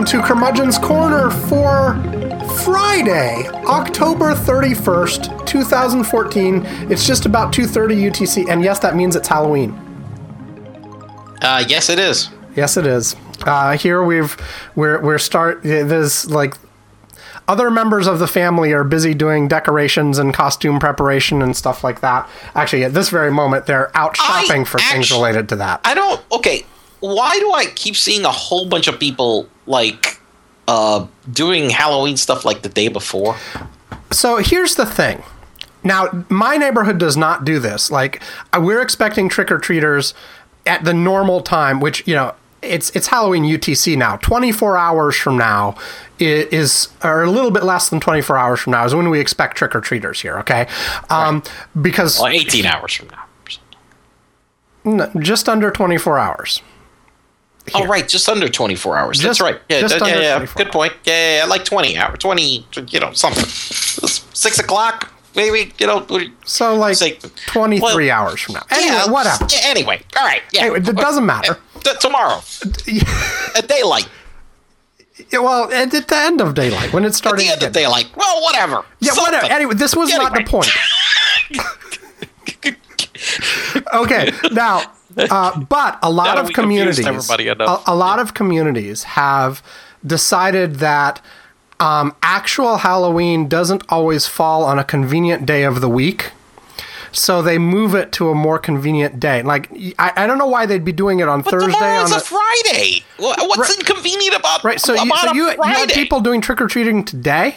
welcome to Curmudgeon's Corner for Friday, October 31st, 2014. It's just about 2:30 UTC, and yes, that means it's Halloween. Yes, it is. Yes, it is. Here there's like other members of the family are busy doing decorations and costume preparation and stuff like that. Actually, at this very moment, they're out shopping for things related to that. Okay, why do I keep seeing a whole bunch of people like doing Halloween stuff like the day before? So here's the thing. Now, my neighborhood does not do this. Like, we're expecting trick-or-treaters at the normal time, which, you know, it's Halloween UTC now. 24 hours from now or a little bit less than 24 hours from now is when we expect trick-or-treaters here, okay? Right. Because 18 hours from now. No, just under 24 hours. Here. Oh, right, just under 24 hours. That's right. Yeah, yeah. Good point. Yeah, like 20 hours. 20, something. 6 o'clock, maybe, So, like, 23 hours from now. Anyway, whatever. Yeah, anyway, all right. Yeah. Anyway, it doesn't matter. Tomorrow. At daylight. Well, at the end of daylight, when it's starting at the end of daylight. Well, whatever. Yeah, something. Whatever. Anyway, this was not the point. Okay, now, but a lot of communities have decided that actual Halloween doesn't always fall on a convenient day of the week. So they move it to a more convenient day. Like, I don't know why they'd be doing it on Thursday. Tomorrow's a Friday. What's inconvenient about right? So you had people doing trick-or-treating today?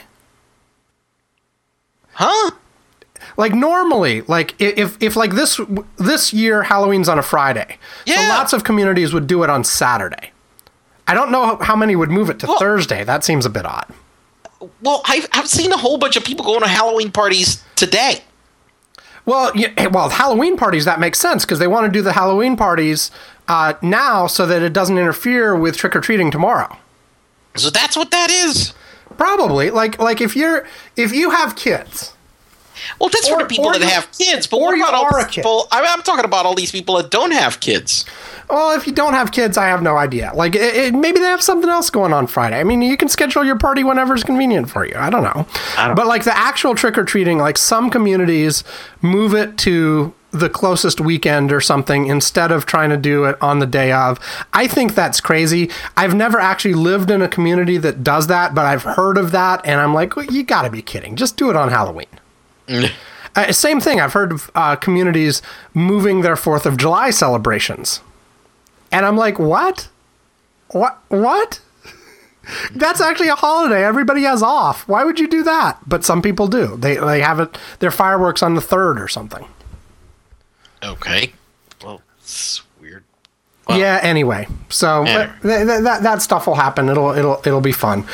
Huh? Like, normally, like, if like this year Halloween's on a Friday, so lots of communities would do it on Saturday. I don't know how many would move it to Thursday. That seems a bit odd. Well, I've seen a whole bunch of people going to Halloween parties today. Well, Halloween parties, that makes sense, because they want to do the Halloween parties now so that it doesn't interfere with trick-or-treating tomorrow. So that's what that is? Probably. Like if you have kids. Well, that's for the people that have kids. But what about all these people? I'm talking about all these people that don't have kids. Well, if you don't have kids, I have no idea. Like, maybe they have something else going on Friday. I mean, you can schedule your party whenever it's convenient for you. I don't know. But, like, the actual trick-or-treating, like, some communities move it to the closest weekend or something instead of trying to do it on the day of. I think that's crazy. I've never actually lived in a community that does that, but I've heard of that, and I'm like, well, you gotta be kidding. Just do it on Halloween. Same thing. I've heard of communities moving their 4th of July celebrations. And I'm like, what? What? That's actually a holiday. Everybody has off. Why would you do that? But some people do. They have it. Their fireworks on the 3rd or something. Okay. Well, it's weird. Well, yeah. Anyway, so that stuff will happen. It'll be fun.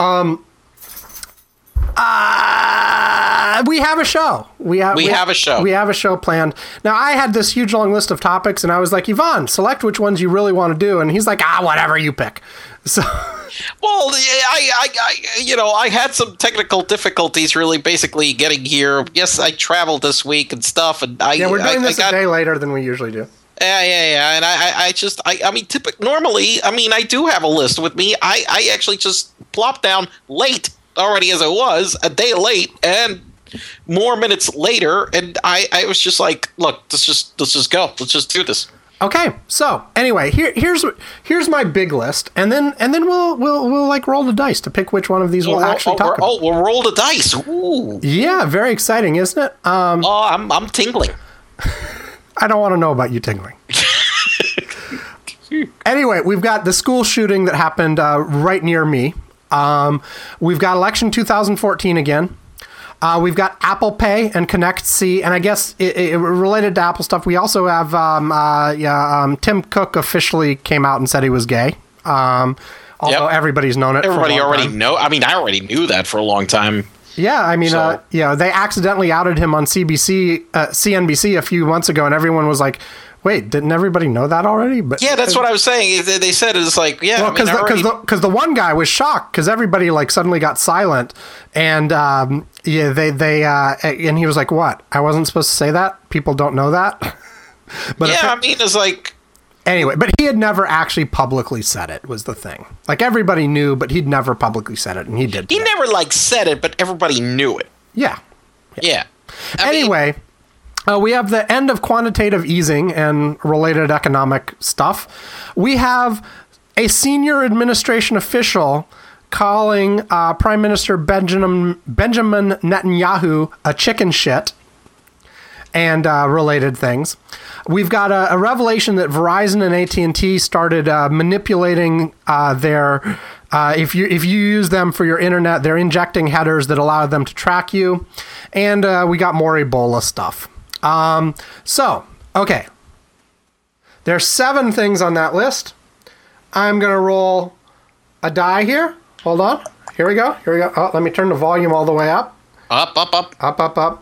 We have a show. We have a show. We have a show planned. Now, I had this huge long list of topics, and I was like, Yvonne, select which ones you really want to do. And he's like, whatever you pick. So, well, I had some technical difficulties really basically getting here. Yes, I traveled this week and stuff, and we're doing this a day later than we usually do. Yeah, and I normally, I do have a list with me. I actually just plop down late already as it was, a day late, and more minutes later, and I was just like, look, let's just go. Let's just do this. Okay, so anyway, here's my big list, and then we'll like roll the dice to pick which one of these we'll actually talk about. We'll roll the dice. Ooh. Yeah, very exciting, isn't it? I'm tingling. I don't want to know about you tingling. Anyway, we've got the school shooting that happened right near me. We've got election 2014 again. We've got Apple Pay and Connect C, and I guess it related to Apple stuff. We also have Tim Cook officially came out and said he was gay. Although everybody's known it. Everybody already know. I already knew that for a long time. Yeah, they accidentally outed him on CNBC a few months ago, and everyone was like, wait, didn't everybody know that already? But yeah, that's what I was saying. They said it's like, because the one guy was shocked because everybody like suddenly got silent, and and he was like, "What? I wasn't supposed to say that? People don't know that." But it's like, Anyway, but he had never actually publicly said it, was the thing. Like, everybody knew, but he'd never publicly said it, and he did. He never, like, said it, but everybody knew it. Yeah. Yeah. Anyway, we have the end of quantitative easing and related economic stuff. We have a senior administration official calling Prime Minister Benjamin Netanyahu a chicken shit and related things. We've got a revelation that Verizon and AT&T started manipulating their... if you use them for your internet, they're injecting headers that allow them to track you. And we got more Ebola stuff. Okay. There's 7 things on that list. I'm going to roll a die here. Hold on. Here we go. Oh, let me turn the volume all the way up. Up. Up.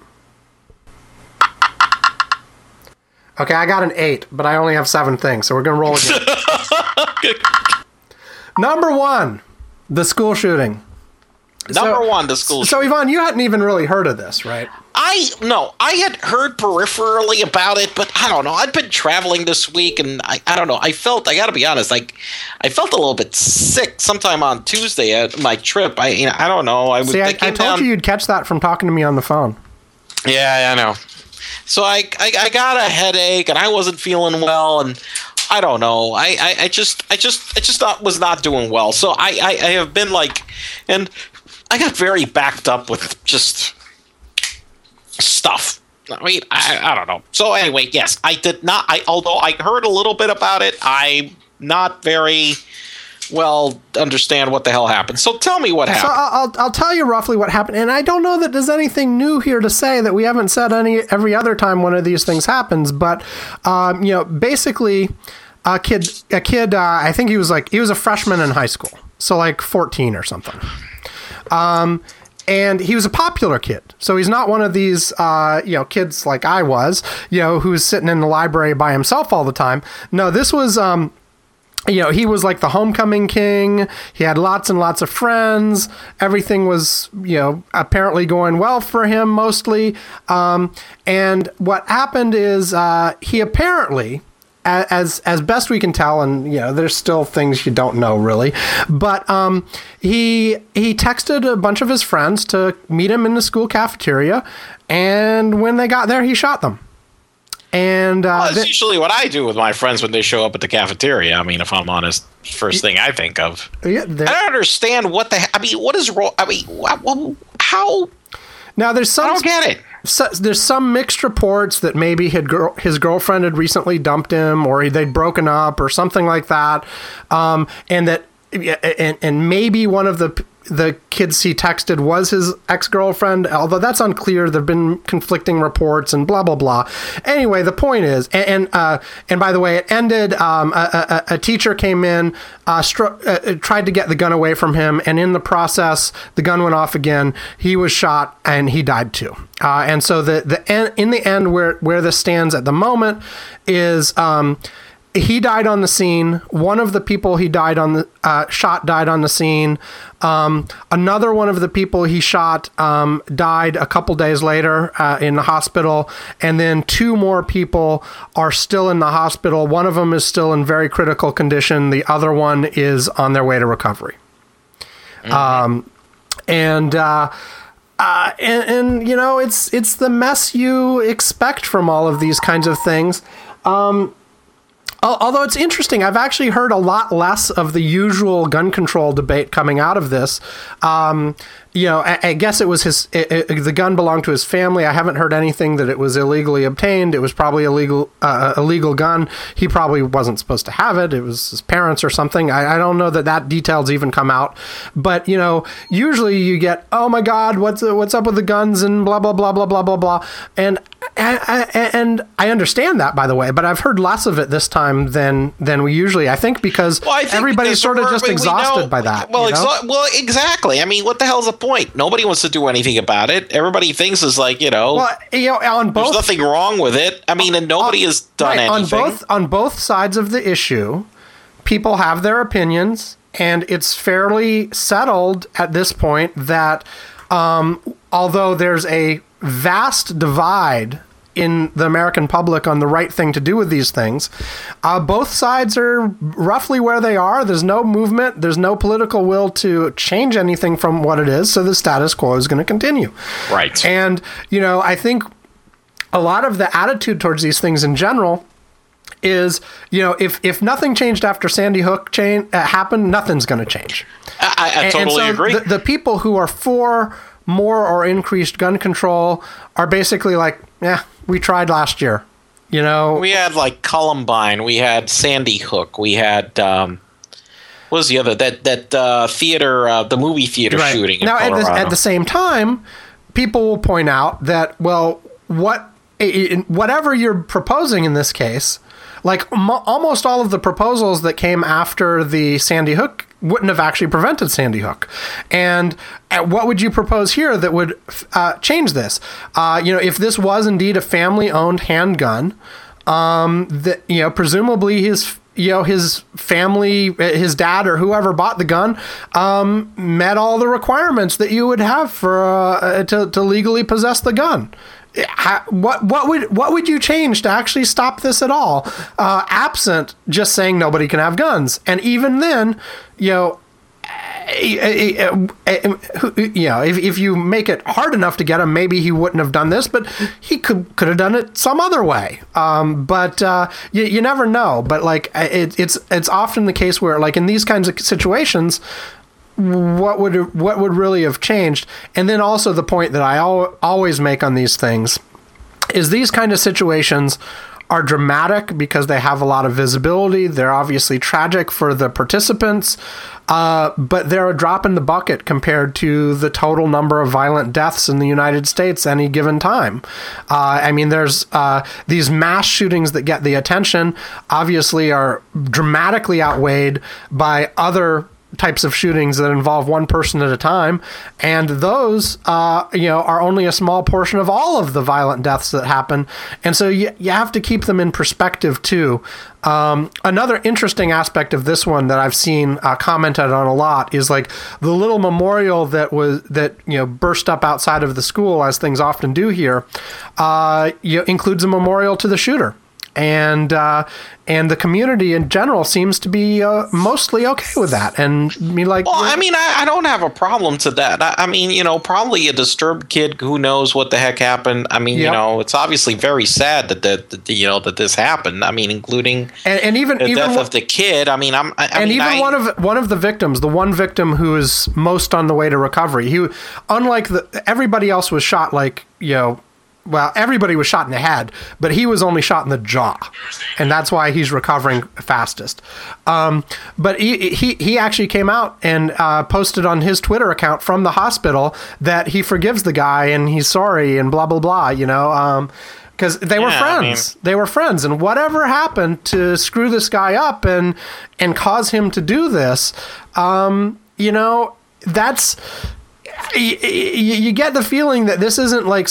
Okay, I got an 8, but I only have 7 things, so we're going to roll again. Number 1, the school shooting. Number 1, the school shooting. So, Yvonne, you hadn't even really heard of this, right? I had heard peripherally about it, but I don't know. I'd been traveling this week, and I don't know. I gotta be honest, like, I felt a little bit sick sometime on Tuesday at my trip. I don't know. I told you you'd catch that from talking to me on the phone. Yeah, I know. So I got a headache, and I wasn't feeling well, and I don't know. I just was not doing well. So I have been like, and I got very backed up with just stuff. I mean, I don't know. So anyway, yes, I did not. Although I heard a little bit about it, I'm not very well understand what the hell happened. So tell me what happened. So I'll tell you roughly what happened, and I don't know that there's anything new here to say that we haven't said every other time one of these things happens. But basically, a kid. I think he was a freshman in high school, so like 14 or something. And he was a popular kid. So he's not one of these, kids like I was, who's sitting in the library by himself all the time. No, this was, he was like the homecoming king. He had lots and lots of friends. Everything was, apparently going well for him mostly. And what happened is he apparently... As best we can tell, and there's still things you don't know really, but he texted a bunch of his friends to meet him in the school cafeteria, and when they got there, he shot them. And that's usually what I do with my friends when they show up at the cafeteria. I mean, if I'm honest, first thing I think of. Yeah, I don't understand what what is wrong? I mean, how? Now there's some. I don't get it. So, there's some mixed reports that maybe his girlfriend had recently dumped him, or they'd broken up, or something like that, and maybe one of the kids he texted was his ex-girlfriend, although that's unclear. There've been conflicting reports and blah blah blah. Anyway, the point is, and by the way, it ended. A teacher came in, tried to get the gun away from him, and in the process, the gun went off again. He was shot, and he died too. And so in the end, where this stands at the moment is. He died on the scene. One of the people he died on the shot died on the scene. Another one of the people he shot died a couple days later in the hospital, and then 2 more people are still in the hospital. One of them is still in very critical condition. The other one is on their way to recovery. Mm-hmm. And it's the mess you expect from all of these kinds of things. Although it's interesting, I've actually heard a lot less of the usual gun control debate coming out of this. I guess it was the gun belonged to his family. I haven't heard anything that it was illegally obtained. It was probably a legal gun. He probably wasn't supposed to have it. It was his parents or something. I don't know that details even come out. But, usually you get, oh my God, what's up with the guns and blah, blah, blah, blah, blah, blah, blah. And I understand that, by the way, but I've heard less of it this time than we usually. I think because everybody's sort of just exhausted by that. Well, exactly. I mean, what the hell's the point? Nobody wants to do anything about it. Everybody thinks is like, on both, there's nothing wrong with it. I mean, and nobody has done anything. On both sides of the issue, people have their opinions, and it's fairly settled at this point that although there's a vast divide in the American public on the right thing to do with these things. Both sides are roughly where they are. There's no movement. There's no political will to change anything from what it is. So the status quo is going to continue. Right. And, I think a lot of the attitude towards these things in general is, if nothing changed after Sandy Hook happened, nothing's going to change. I totally agree. The people who are for more or increased gun control are basically like, yeah, we tried last year. We had like Columbine, we had Sandy Hook, we had what was the other that theater, the movie theater shooting in Colorado. At the same time, people will point out that, well, whatever you're proposing in this case, like almost all of the proposals that came after the Sandy Hook wouldn't have actually prevented Sandy Hook. And what would you propose here that would change this? If this was indeed a family-owned handgun, that presumably his family, his dad or whoever bought the gun, met all the requirements that you would have for to legally possess the gun. What would you change to actually stop this at all, absent just saying nobody can have guns? And even then, if you make it hard enough to get him, maybe he wouldn't have done this, but he could have done it some other way. But you never know. But like it's often the case where, like in these kinds of situations, what would really have changed? And then also the point that I always make on these things is these kind of situations are dramatic because they have a lot of visibility. They're obviously tragic for the participants, but they're a drop in the bucket compared to the total number of violent deaths in the United States any given time. There's these mass shootings that get the attention, obviously are dramatically outweighed by other types of shootings that involve one person at a time, and those are only a small portion of all of the violent deaths that happen. And so you have to keep them in perspective too. Another interesting aspect of this one that I've seen commented on a lot is like the little memorial that burst up outside of the school, as things often do here, includes a memorial to the shooter. And the community in general seems to be mostly okay with that. And I don't have a problem to that. Probably a disturbed kid who knows what the heck happened. It's obviously very sad that this happened. including even the death of the kid. One of the victims, the one victim who is most on the way to recovery. He, unlike everybody else, was shot well, everybody was shot in the head, but he was only shot in the jaw, and that's why he's recovering fastest. But he actually came out and posted on his Twitter account from the hospital that he forgives the guy and he's sorry and blah, blah, blah, because they were friends. They were friends, and whatever happened to screw this guy up and cause him to do this, that's... You get the feeling that this isn't like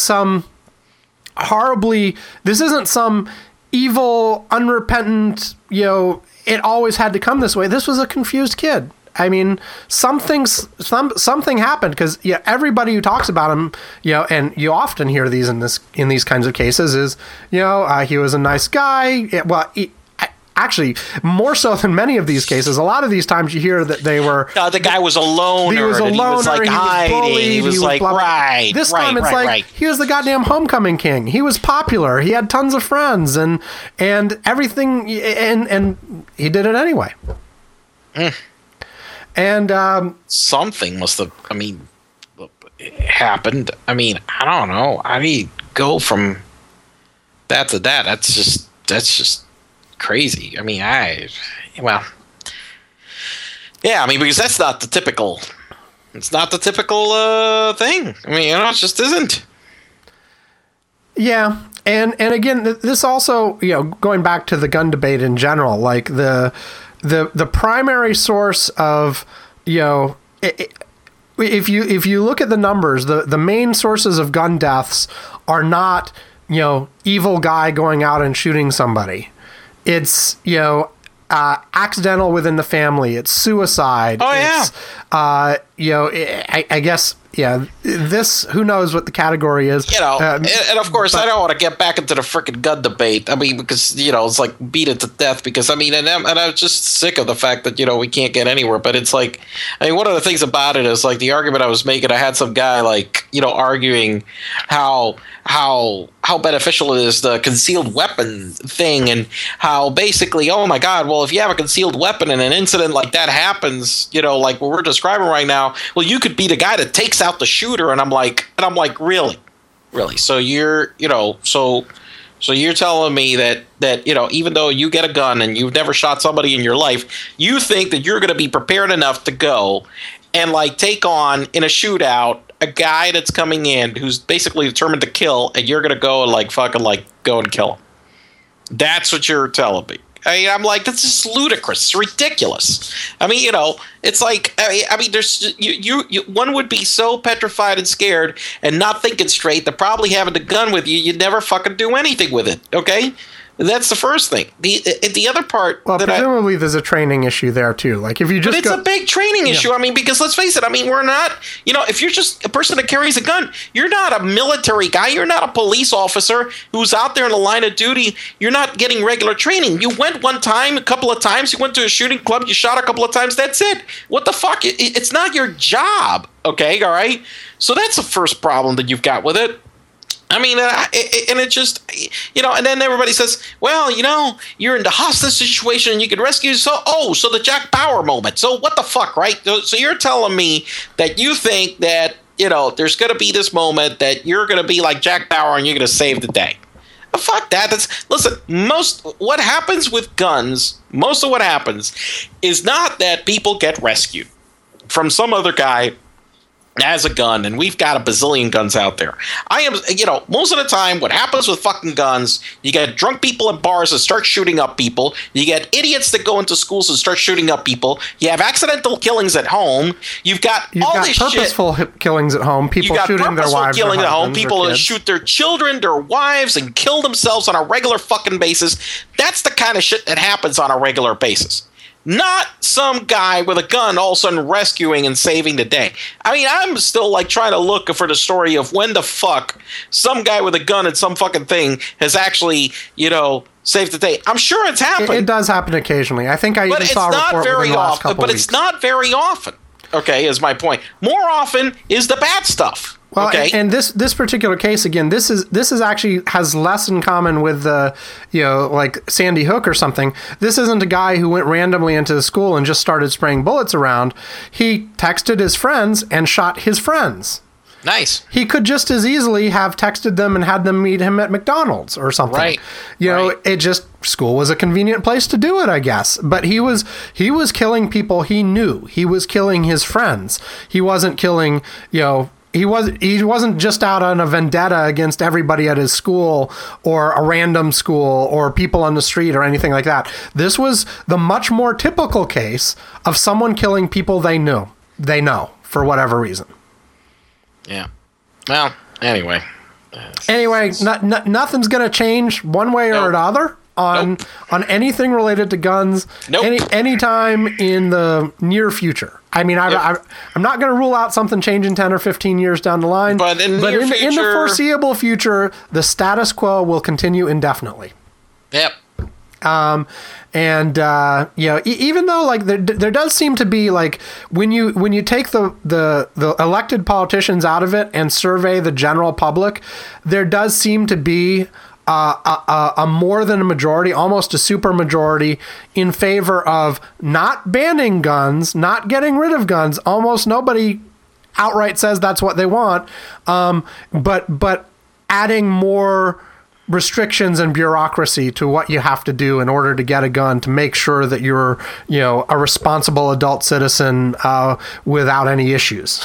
this isn't some evil, unrepentant, it always had to come this way. This was a confused kid. Something happened because everybody who talks about him, and you often hear these in these kinds of cases is, he was a nice guy. Actually, more so than many of these cases, a lot of these times you hear that they were... the guy was a loner. He was a loner. He was like right. This time it's like, he was the goddamn homecoming king. He was popular. He had tons of friends and everything, and he did it anyway. And... something must have, happened. I don't know. How do you go from that to that? That's just crazy. Because that's not the typical. It's not the typical thing. It just isn't. Yeah, and again, this also, going back to the gun debate in general, like the primary source of, if you look at the numbers, the main sources of gun deaths are not, evil guy going out and shooting somebody. It's, accidental within the family. It's suicide. Oh, yeah. I guess this, who knows what the category is. And of course, I don't want to get back into the freaking gun debate. I mean, because, it's like beat it to death because, I mean, and I'm just sick of the fact that, we can't get anywhere. But it's like, I mean, one of the things about it is like the argument I was making, I had some guy like, arguing how beneficial it is, the concealed weapon thing, and how basically, oh my God, well, if you have a concealed weapon and an incident like that happens, like what we're describing right now, well, you could be the guy that takes out the shooter. And I'm like, really? So you're, so you're telling me that, even though you get a gun and you've never shot somebody in your life, you think that you're going to be prepared enough to go and like take on in a shootout a guy that's coming in who's basically determined to kill, and you're going to go and like fucking like go and kill him. That's what you're telling me. I'm like, this is ludicrous. It's ridiculous. I mean, it's like, I mean, there's you one would be so petrified and scared and not thinking straight that probably having the gun with you, you'd never fucking do anything with it. Okay. That's the first thing. The other part. Well, presumably there's a training issue there too. Like if you just, but it's a big training issue. I mean, because let's face it. I mean, we're not. If you're just a person that carries a gun, you're not a military guy. You're not a police officer who's out there in the line of duty. You're not getting regular training. You went one time, a couple of times. You went to a shooting club. You shot a couple of times. That's it. What the fuck? It's not your job. Okay, all right. So that's the first problem that you've got with it. I mean, and it just, and then everybody says, well, you're in the hostage situation and you can rescue. So the Jack Bauer moment. So what the fuck, right? So you're telling me that you think that, there's going to be this moment that you're going to be like Jack Bauer and you're going to save the day. Fuck that. Listen, what happens with guns, most of what happens is not that people get rescued from some other guy as a gun, and we've got a bazillion guns out there. Most of the time, what happens with fucking guns, you get drunk people in bars that start shooting up people. You get idiots that go into schools and start shooting up people. You have accidental killings at home. You've got purposeful killings at home. People shooting their wives, killing at home. People that shoot their children, their wives, and kill themselves on a regular fucking basis. That's the kind of shit that happens on a regular basis. Not some guy with a gun all of a sudden rescuing and saving the day. I mean, I'm still like trying to look for the story of when the fuck some guy with a gun and some fucking thing has actually, saved the day. I'm sure it's happened. It does happen occasionally. I think I even saw a report within the last couple weeks. But it's not very often. Okay, is my point. More often is the bad stuff. Well, okay. and this particular case, again, this is actually has less in common with like Sandy Hook or something. This isn't a guy who went randomly into the school and just started spraying bullets around. He texted his friends and shot his friends. Nice. He could just as easily have texted them and had them meet him at McDonald's or something. Right. School was a convenient place to do it, I guess. But he was killing people he knew. He was killing his friends. He wasn't killing, He wasn't just out on a vendetta against everybody at his school or a random school or people on the street or anything like that. This was the much more typical case of someone killing people they know for whatever reason. Yeah. Well, anyway. Nothing's going to change one way or another on anything related to guns anytime in the near future. I mean, I'm not going to rule out something changing 10 or 15 years down the line, but in the foreseeable future, the status quo will continue indefinitely. Yep. Even though like there does seem to be like when you take the elected politicians out of it and survey the general public, there does seem to be a more than a majority, almost a super majority, in favor of not banning guns, not getting rid of guns. Almost nobody outright says that's what they want, but adding more restrictions and bureaucracy to what you have to do in order to get a gun to make sure that you're, a responsible adult citizen without any issues,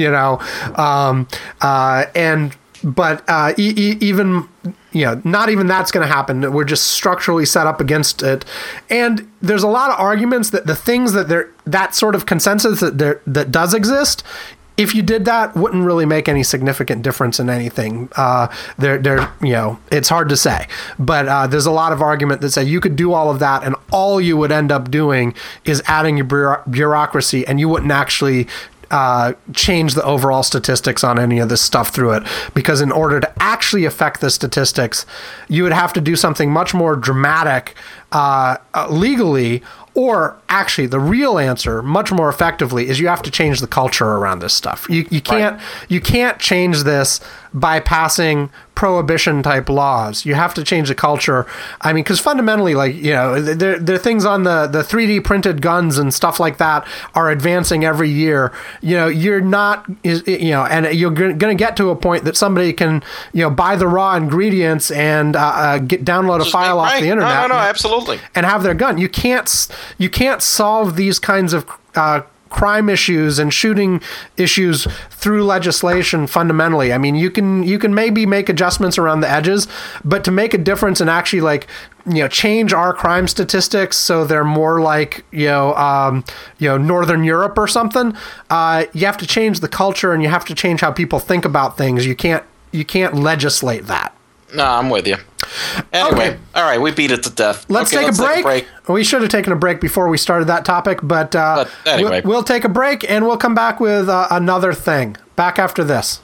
even not even that's going to happen. We're just structurally set up against it. And there's a lot of arguments that the things that sort of consensus that does exist, if you did that, wouldn't really make any significant difference in anything. It's hard to say, but there's a lot of argument that say you could do all of that, and all you would end up doing is adding your bureaucracy, and you wouldn't actually change the overall statistics on any of this stuff through it, because in order to actually affect the statistics, you would have to do something much more dramatic legally. Or actually, the real answer, much more effectively, is you have to change the culture around this stuff. You can't change this by passing prohibition type laws. You have to change the culture. I mean, because fundamentally, like, you know, there are things on the 3D printed guns and stuff like that are advancing every year. You know, you're not, you know, and you're going to get to a point that somebody can, you know, buy the raw ingredients and download a file off the internet. No, absolutely. And have their gun. You can't solve these kinds of crime issues and shooting issues through legislation fundamentally. I mean, you can maybe make adjustments around the edges, but to make a difference and actually, like, you know, change our crime statistics so they're more like, you know, Northern Europe or something, you have to change the culture and you have to change how people think about things. You can't legislate that. No, I'm with you. Anyway, All right, we beat it to death. Let's take a break. We should have taken a break before we started that topic, but anyway. We'll take a break and we'll come back with another thing. Back after this.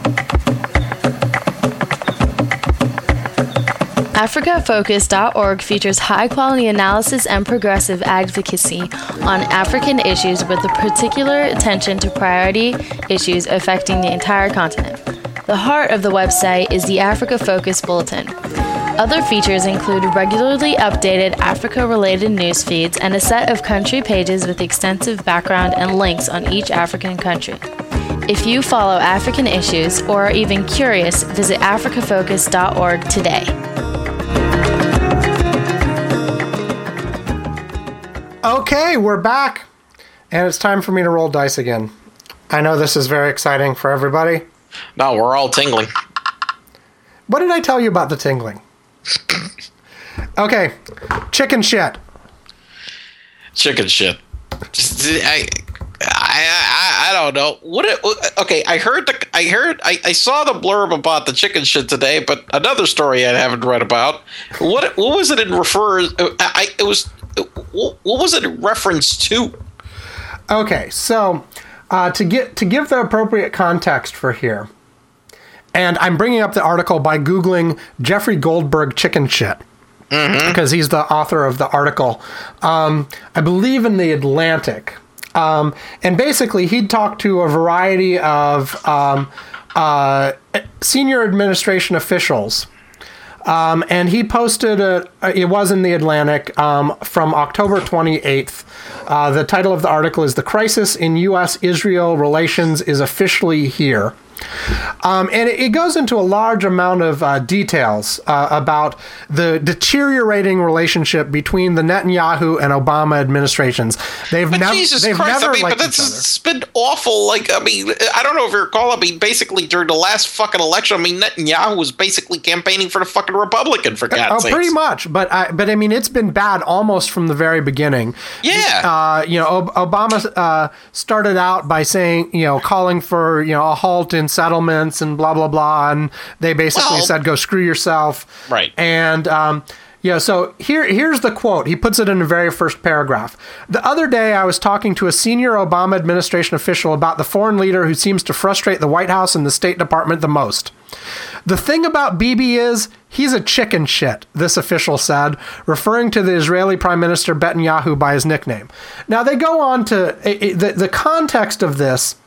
AfricaFocus.org features high-quality analysis and progressive advocacy on African issues with a particular attention to priority issues affecting the entire continent. The heart of the website is the Africa Focus Bulletin. Other features include regularly updated Africa-related news feeds and a set of country pages with extensive background and links on each African country. If you follow African issues or are even curious, visit AfricaFocus.org today. Okay, we're back, and it's time for me to roll dice again. I know this is very exciting for everybody. No, we're all tingling. What did I tell you about the tingling? Okay, chicken shit. Chicken shit. I don't know. Okay, I saw the blurb about the chicken shit today, but another story I haven't read about. What was it in what was it in reference to? Okay, so to give the appropriate context for here, and I'm bringing up the article by Googling Jeffrey Goldberg chicken shit, because he's the author of the article. I believe in the Atlantic. And basically, he'd talked to a variety of senior administration officials. And he posted, it was in the Atlantic, from October 28th. The title of the article is "The Crisis in U.S.-Israel Relations is Officially Here." And it goes into a large amount of details about the deteriorating relationship between the Netanyahu and Obama administrations. Jesus Christ, never but it's been awful. Like, I mean, I don't know if you recall, I mean, basically during the last fucking election, I mean, Netanyahu was basically campaigning for the fucking Republican, for God's sakes. Pretty much. But I mean, it's been bad almost from the very beginning. Yeah. Obama started out by saying, calling for, a halt in settlements and blah, blah, blah. And they basically said, go screw yourself. Right. And, so here's the quote. He puts it in the very first paragraph. "The other day, I was talking to a senior Obama administration official about the foreign leader who seems to frustrate the White House and the State Department the most. The thing about Bibi is, he's a chicken shit," this official said, referring to the Israeli Prime Minister Netanyahu by his nickname. Now, they go on to the context of this.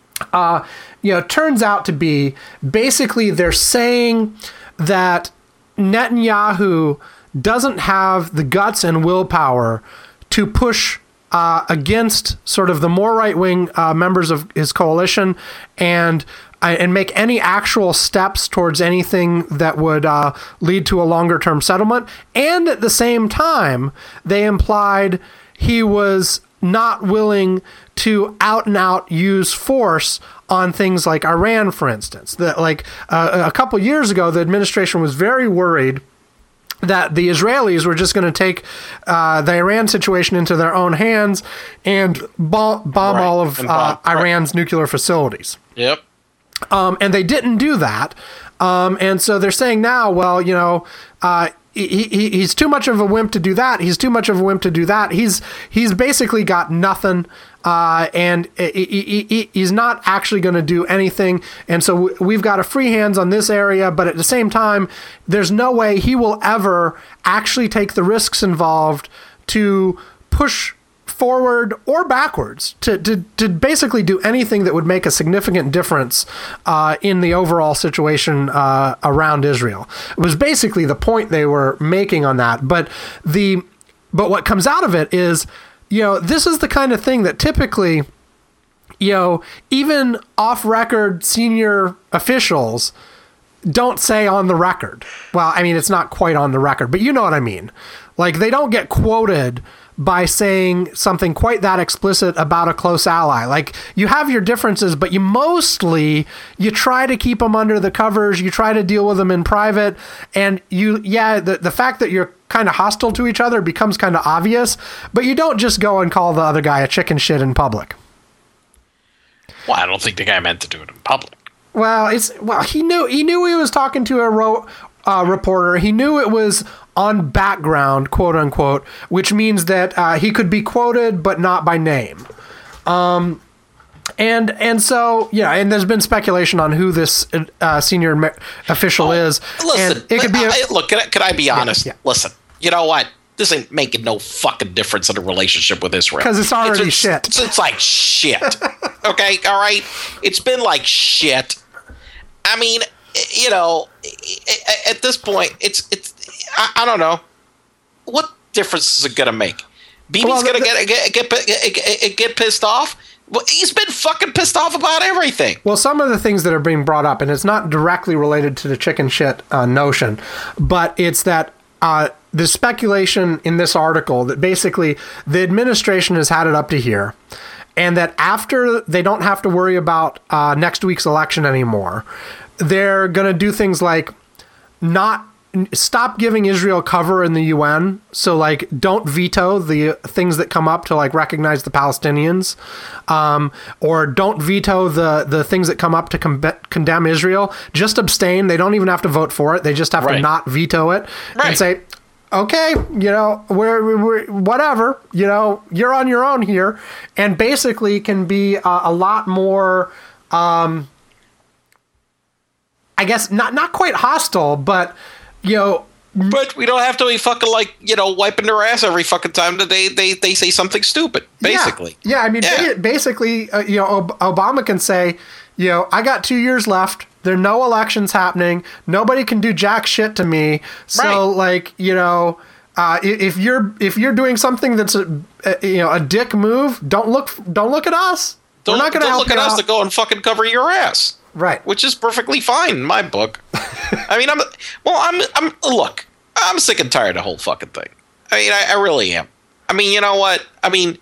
Turns out to be basically they're saying that Netanyahu doesn't have the guts and willpower to push against sort of the more right-wing members of his coalition and make any actual steps towards anything that would lead to a longer-term settlement. And at the same time, they implied he was not willing to out-and-out use force on things like Iran, for instance. A couple years ago, the administration was very worried that the Israelis were just going to take the Iran situation into their own hands and bomb all of Iran's nuclear facilities. Yep. And they didn't do that. And so they're saying now, well, he's too much of a wimp to do that. He's too much of a wimp to do that. He's basically got nothing. And he's not actually going to do anything. And so we've got a free hands on this area, but at the same time, there's no way he will ever actually take the risks involved to push forward or backwards to basically do anything that would make a significant difference in the overall situation around Israel. It was basically the point they were making on that. But what comes out of it is, this is the kind of thing that typically, even off-record senior officials don't say on the record. Well, I mean, it's not quite on the record, but you know what I mean. Like, they don't get quoted by saying something quite that explicit about a close ally. Like, you have your differences, but you try to keep them under the covers. You try to deal with them in private. And the fact that you're kind of hostile to each other becomes kind of obvious, but you don't just go and call the other guy a chicken shit in public. Well, I don't think the guy meant to do it in public. Well, he knew he was talking to a reporter. He knew it was on background, quote unquote, which means that he could be quoted, but not by name. And so, and there's been speculation on who this senior official is. Listen, and it could be look, can I be honest? Yeah. Listen, you know what? This ain't making no fucking difference in the relationship with Israel. Because it's already shit. It's like shit. Okay, all right? It's been like shit. I mean, at this point, it's I don't know. What difference is it going to make? Bibi's going to get pissed off? Well, he's been fucking pissed off about everything. Well, some of the things that are being brought up, and it's not directly related to the chicken shit notion, but it's that the speculation in this article that basically the administration has had it up to here, and that after they don't have to worry about next week's election anymore, they're going to do things like stop giving Israel cover in the UN. So, like, don't veto the things that come up to, like, recognize the Palestinians, or don't veto the things that come up to condemn Israel. Just abstain. They don't even have to vote for it. They just have to not veto it and say, okay, we're whatever, you're on your own here, and basically can be a lot more, I guess not quite hostile, but But we don't have to be fucking wiping their ass every fucking time that they say something stupid. Basically, yeah. I mean, basically, Obama can say, I got 2 years left. There are no elections happening. Nobody can do jack shit to me. So, if you're doing something that's a dick move, don't look at us. We're not going to look at us to go and fucking cover your ass. Right. Which is perfectly fine in my book. I mean, I'm sick and tired of the whole fucking thing. I mean, I really am. I mean, you know what? I mean,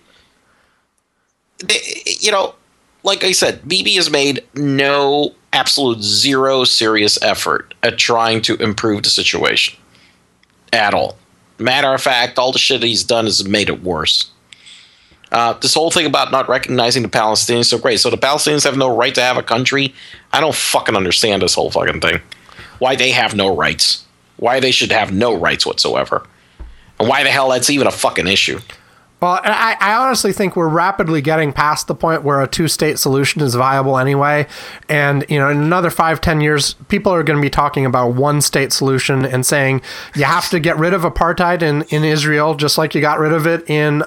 like I said, Bibi has made absolute zero serious effort at trying to improve the situation at all. Matter of fact, all the shit he's done has made it worse. This whole thing about not recognizing the Palestinians is so great. So the Palestinians have no right to have a country? I don't fucking understand this whole fucking thing. Why they have no rights. Why they should have no rights whatsoever. And why the hell that's even a fucking issue. Well, I honestly think we're rapidly getting past the point where a two-state solution is viable anyway. And, in another 5-10 years, people are going to be talking about one-state solution and saying you have to get rid of apartheid in Israel, just like you got rid of it in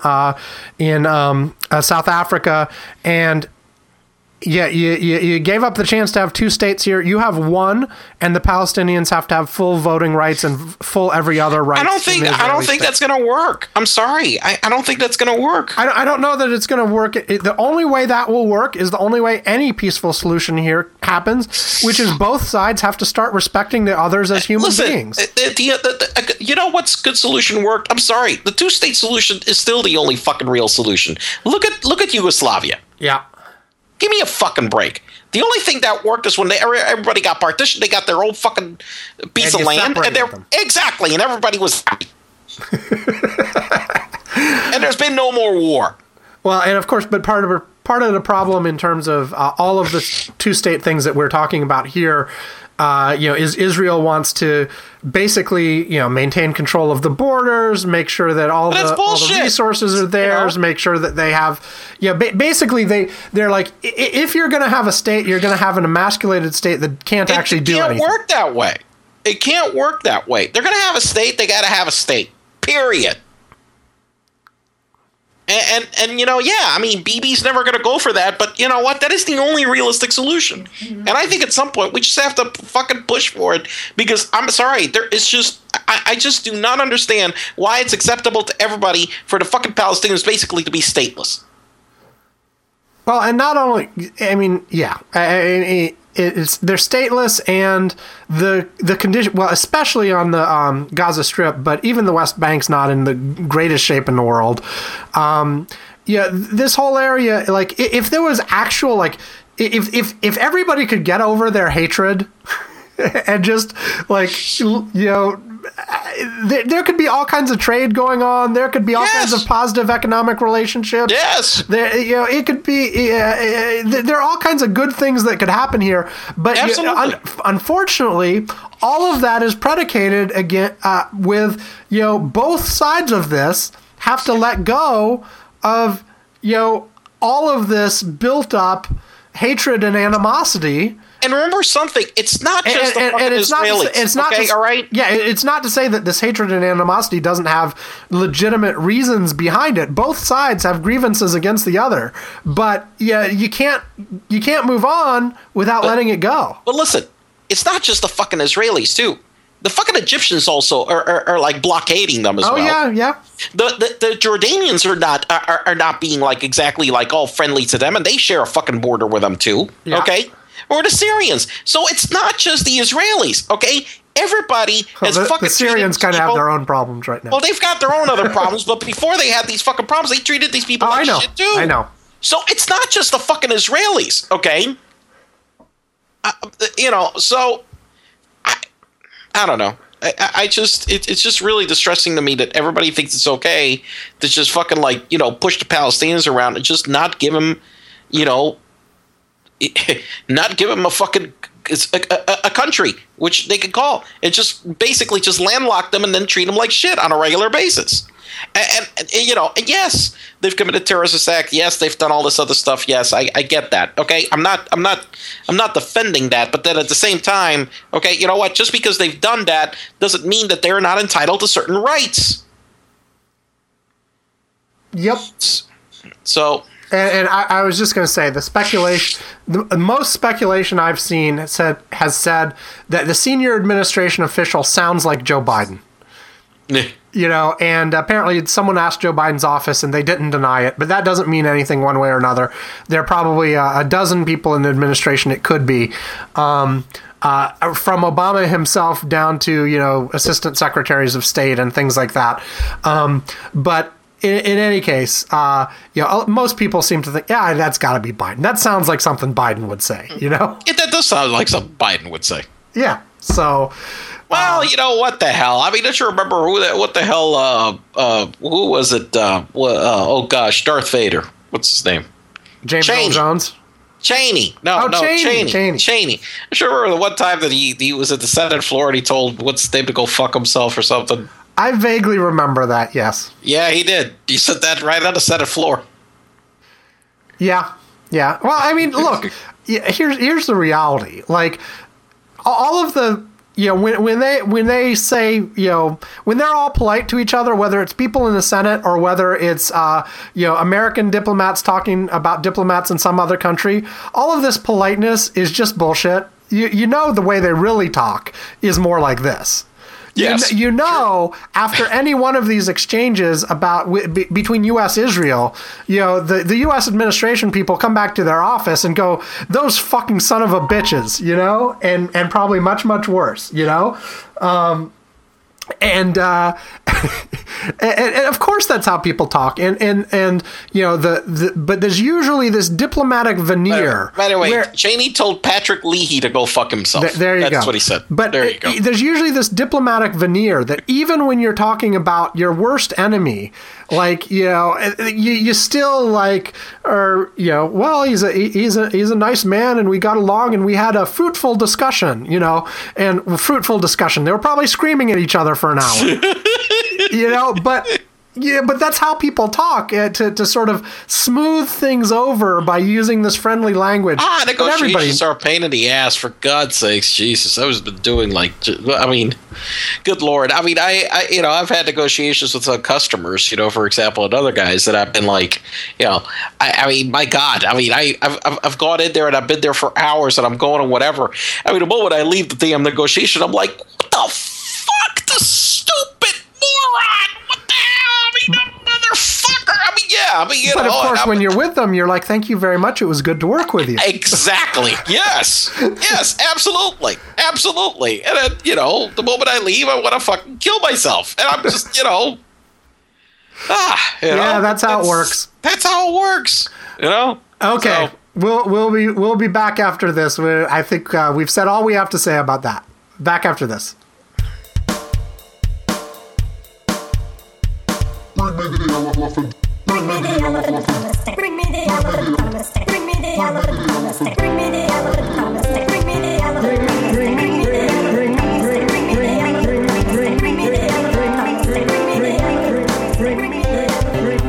South Africa. And yeah, you gave up the chance to have two states here. You have one, and the Palestinians have to have full voting rights and full every other right. I don't think that's going to work. I'm sorry. I don't think that's going to work. I don't know that it's going to work. The only way that will work is the only way any peaceful solution here happens, which is both sides have to start respecting the others as human beings. You know what's good solution worked? I'm sorry. The two-state solution is still the only fucking real solution. Look at Yugoslavia. Yeah. Give me a fucking break. The only thing that worked is when everybody got partitioned. They got their own fucking piece of land, and exactly, and everybody was happy. And there's been no more war. Well, and of course, but part part of the problem in terms of all of the two-state things that we're talking about here. Is Israel wants to basically, maintain control of the borders, make sure that all the resources are theirs, make sure that they have, basically they're like, if you're going to have a state, you're going to have an emasculated state that can't actually do anything. It can't work that way. It can't work that way. They're going to have a state. They got to have a state. Period. And Bibi's never going to go for that, but you know what? That is the only realistic solution. Mm-hmm. And I think at some point we just have to fucking push for it, because I'm sorry, I just do not understand why it's acceptable to everybody for the fucking Palestinians basically to be stateless. Well, and not only, they're stateless, and the condition, well, especially on the Gaza Strip, but even the West Bank's not in the greatest shape in the world. This whole area, like, if there was actual, like, if everybody could get over their hatred and just, like, there could be all kinds of trade going on. There could be all kinds of positive economic relationships. Yes. It could be. There are all kinds of good things that could happen here. But unfortunately, all of that is predicated again with both sides of this have to let go of all of this built up hatred and animosity. And remember something, it's not just the fucking Israelis. It's not all right? Yeah, it's not to say that this hatred and animosity doesn't have legitimate reasons behind it. Both sides have grievances against the other. But you can't move on without letting it go. But listen, it's not just the fucking Israelis, too. The fucking Egyptians also are like blockading them as well. Oh yeah. The Jordanians are not being like exactly like all friendly to them, and they share a fucking border with them too. Yeah. Okay. Or the Syrians. So it's not just the Israelis, okay? Everybody has fucking... The Syrians kind of have their own problems right now. Well, they've got their own other problems, but before they had these fucking problems, they treated these people like shit, too. I know. So it's not just the fucking Israelis, okay? So... I don't know. It's just really distressing to me that everybody thinks it's okay to just fucking, like, push the Palestinians around and just not give them, not give them a fucking a country which they could call, and just basically just landlock them and then treat them like shit on a regular basis. And yes, they've committed terrorist act. Yes, they've done all this other stuff. Yes, I get that. Okay, I'm not defending that, but then at the same time, okay, you know what? Just because they've done that doesn't mean that they're not entitled to certain rights. Yep. So. And I was just going to say, the most speculation I've seen has said that the senior administration official sounds like Joe Biden. And apparently someone asked Joe Biden's office and they didn't deny it, but that doesn't mean anything one way or another. There are probably a dozen people in the administration it could be, from Obama himself down to, assistant secretaries of state and things like that. But in any case, most people seem to think, that's got to be Biden. That sounds like something Biden would say, Yeah, that does sound like something Biden would say. Yeah, so... Well, what the hell? I mean, don't you remember what the hell, who was it? Darth Vader. What's his name? James Earl Jones? Cheney. Cheney. I sure remember the one time that he was at the Senate floor and he told what's his name to go fuck himself or something. I vaguely remember that, yes. Yeah, he did. He said that right on the Senate floor. Yeah. Well, I mean, look, here's the reality. Like, all of the... when they say, when they're all polite to each other, whether it's people in the Senate or whether it's, American diplomats talking about diplomats in some other country, all of this politeness is just bullshit. The way they really talk is more like this. Yes. After any one of these exchanges between U.S. Israel, the U.S. administration people come back to their office and go, those fucking son of a bitches, and probably much, much worse, and and of course that's how people talk. And you know, but there's usually this diplomatic veneer. By the way, Cheney told Patrick Leahy to go fuck himself. There you go. That's what he said. But there you go. There's usually this diplomatic veneer that even when you're talking about your worst enemy, like, you know, you still like, or, you know, well, he's a nice man and we got along and we had a fruitful discussion, you know, and fruitful discussion. They were probably screaming at each other for an hour, you know, but that's how people talk, to sort of smooth things over by using this friendly language. Negotiations are a pain in the ass, for God's sakes. Jesus, I was been doing good Lord. I mean, I've had negotiations with customers, you know, for example, and other guys that I've been like, you know, I mean, my God, I mean, I've gone in there and I've been there for hours and I'm going on whatever. I mean, the moment I leave the damn negotiation, I'm like, what the fuck, the stupid moron, what the hell? I mean, the motherfucker. I mean, yeah. I mean, but of course, when you're with them, you're like, thank you very much. It was good to work with you. Exactly. Yes. Yes, absolutely. Absolutely. And then, you know, the moment I leave, I want to fucking kill myself. And I'm just, you know. Yeah, that's how it works. That's how it works. You know? Okay. So, we'll be back after this. I think we've said all we have to say about that. Back after this. Bring me the elephant. Bring me the elephant on the stick. Bring me the elephant on the stick. Bring me the elephant on the stick. Bring me the elephant on the stick. Bring me the elephant on the stick. Bring me the elephant on the stick. Bring me the elephant on the stick. Bring me the elephant on the stick. Bring me the elephant on the stick. Bring me the elephant.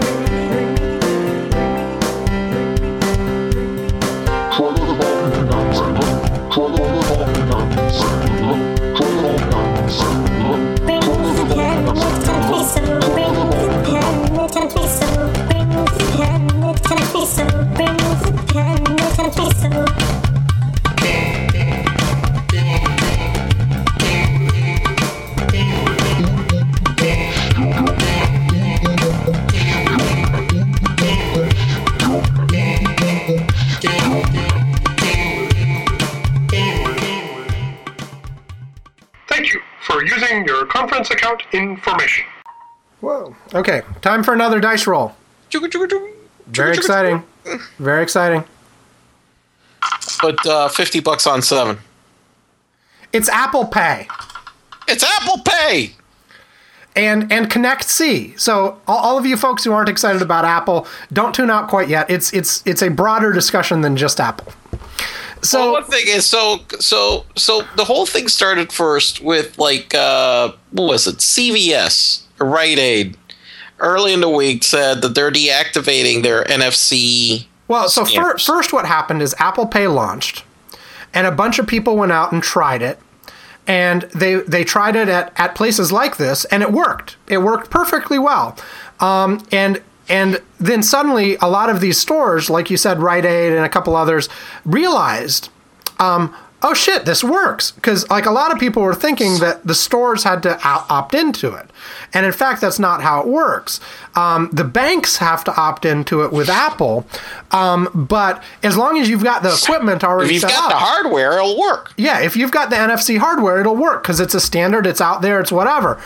Thank you for using your conference account information. Whoa. Okay, time for another dice roll. Very exciting. Very exciting. But $50 on 7. It's Apple Pay. It's Apple Pay! And Connect C. So all of you folks who aren't excited about Apple, don't tune out quite yet. It's a broader discussion than just Apple. So one thing is, so the whole thing started first with what was it? CVS, Rite Aid, early in the week said that they're deactivating their NFC. Well, so first what happened is Apple Pay launched, and a bunch of people went out and tried it, and they tried it at places like this, and it worked. It worked perfectly well, and then suddenly a lot of these stores, like you said, Rite Aid and a couple others, realized, oh shit, this works. Because like a lot of people were thinking that the stores had to opt into it. And in fact, that's not how it works. The banks have to opt into it with Apple. But as long as you've got the equipment already set up. If you've got the hardware, it'll work. Yeah, if you've got the NFC hardware, it'll work because it's a standard, it's out there, it's whatever.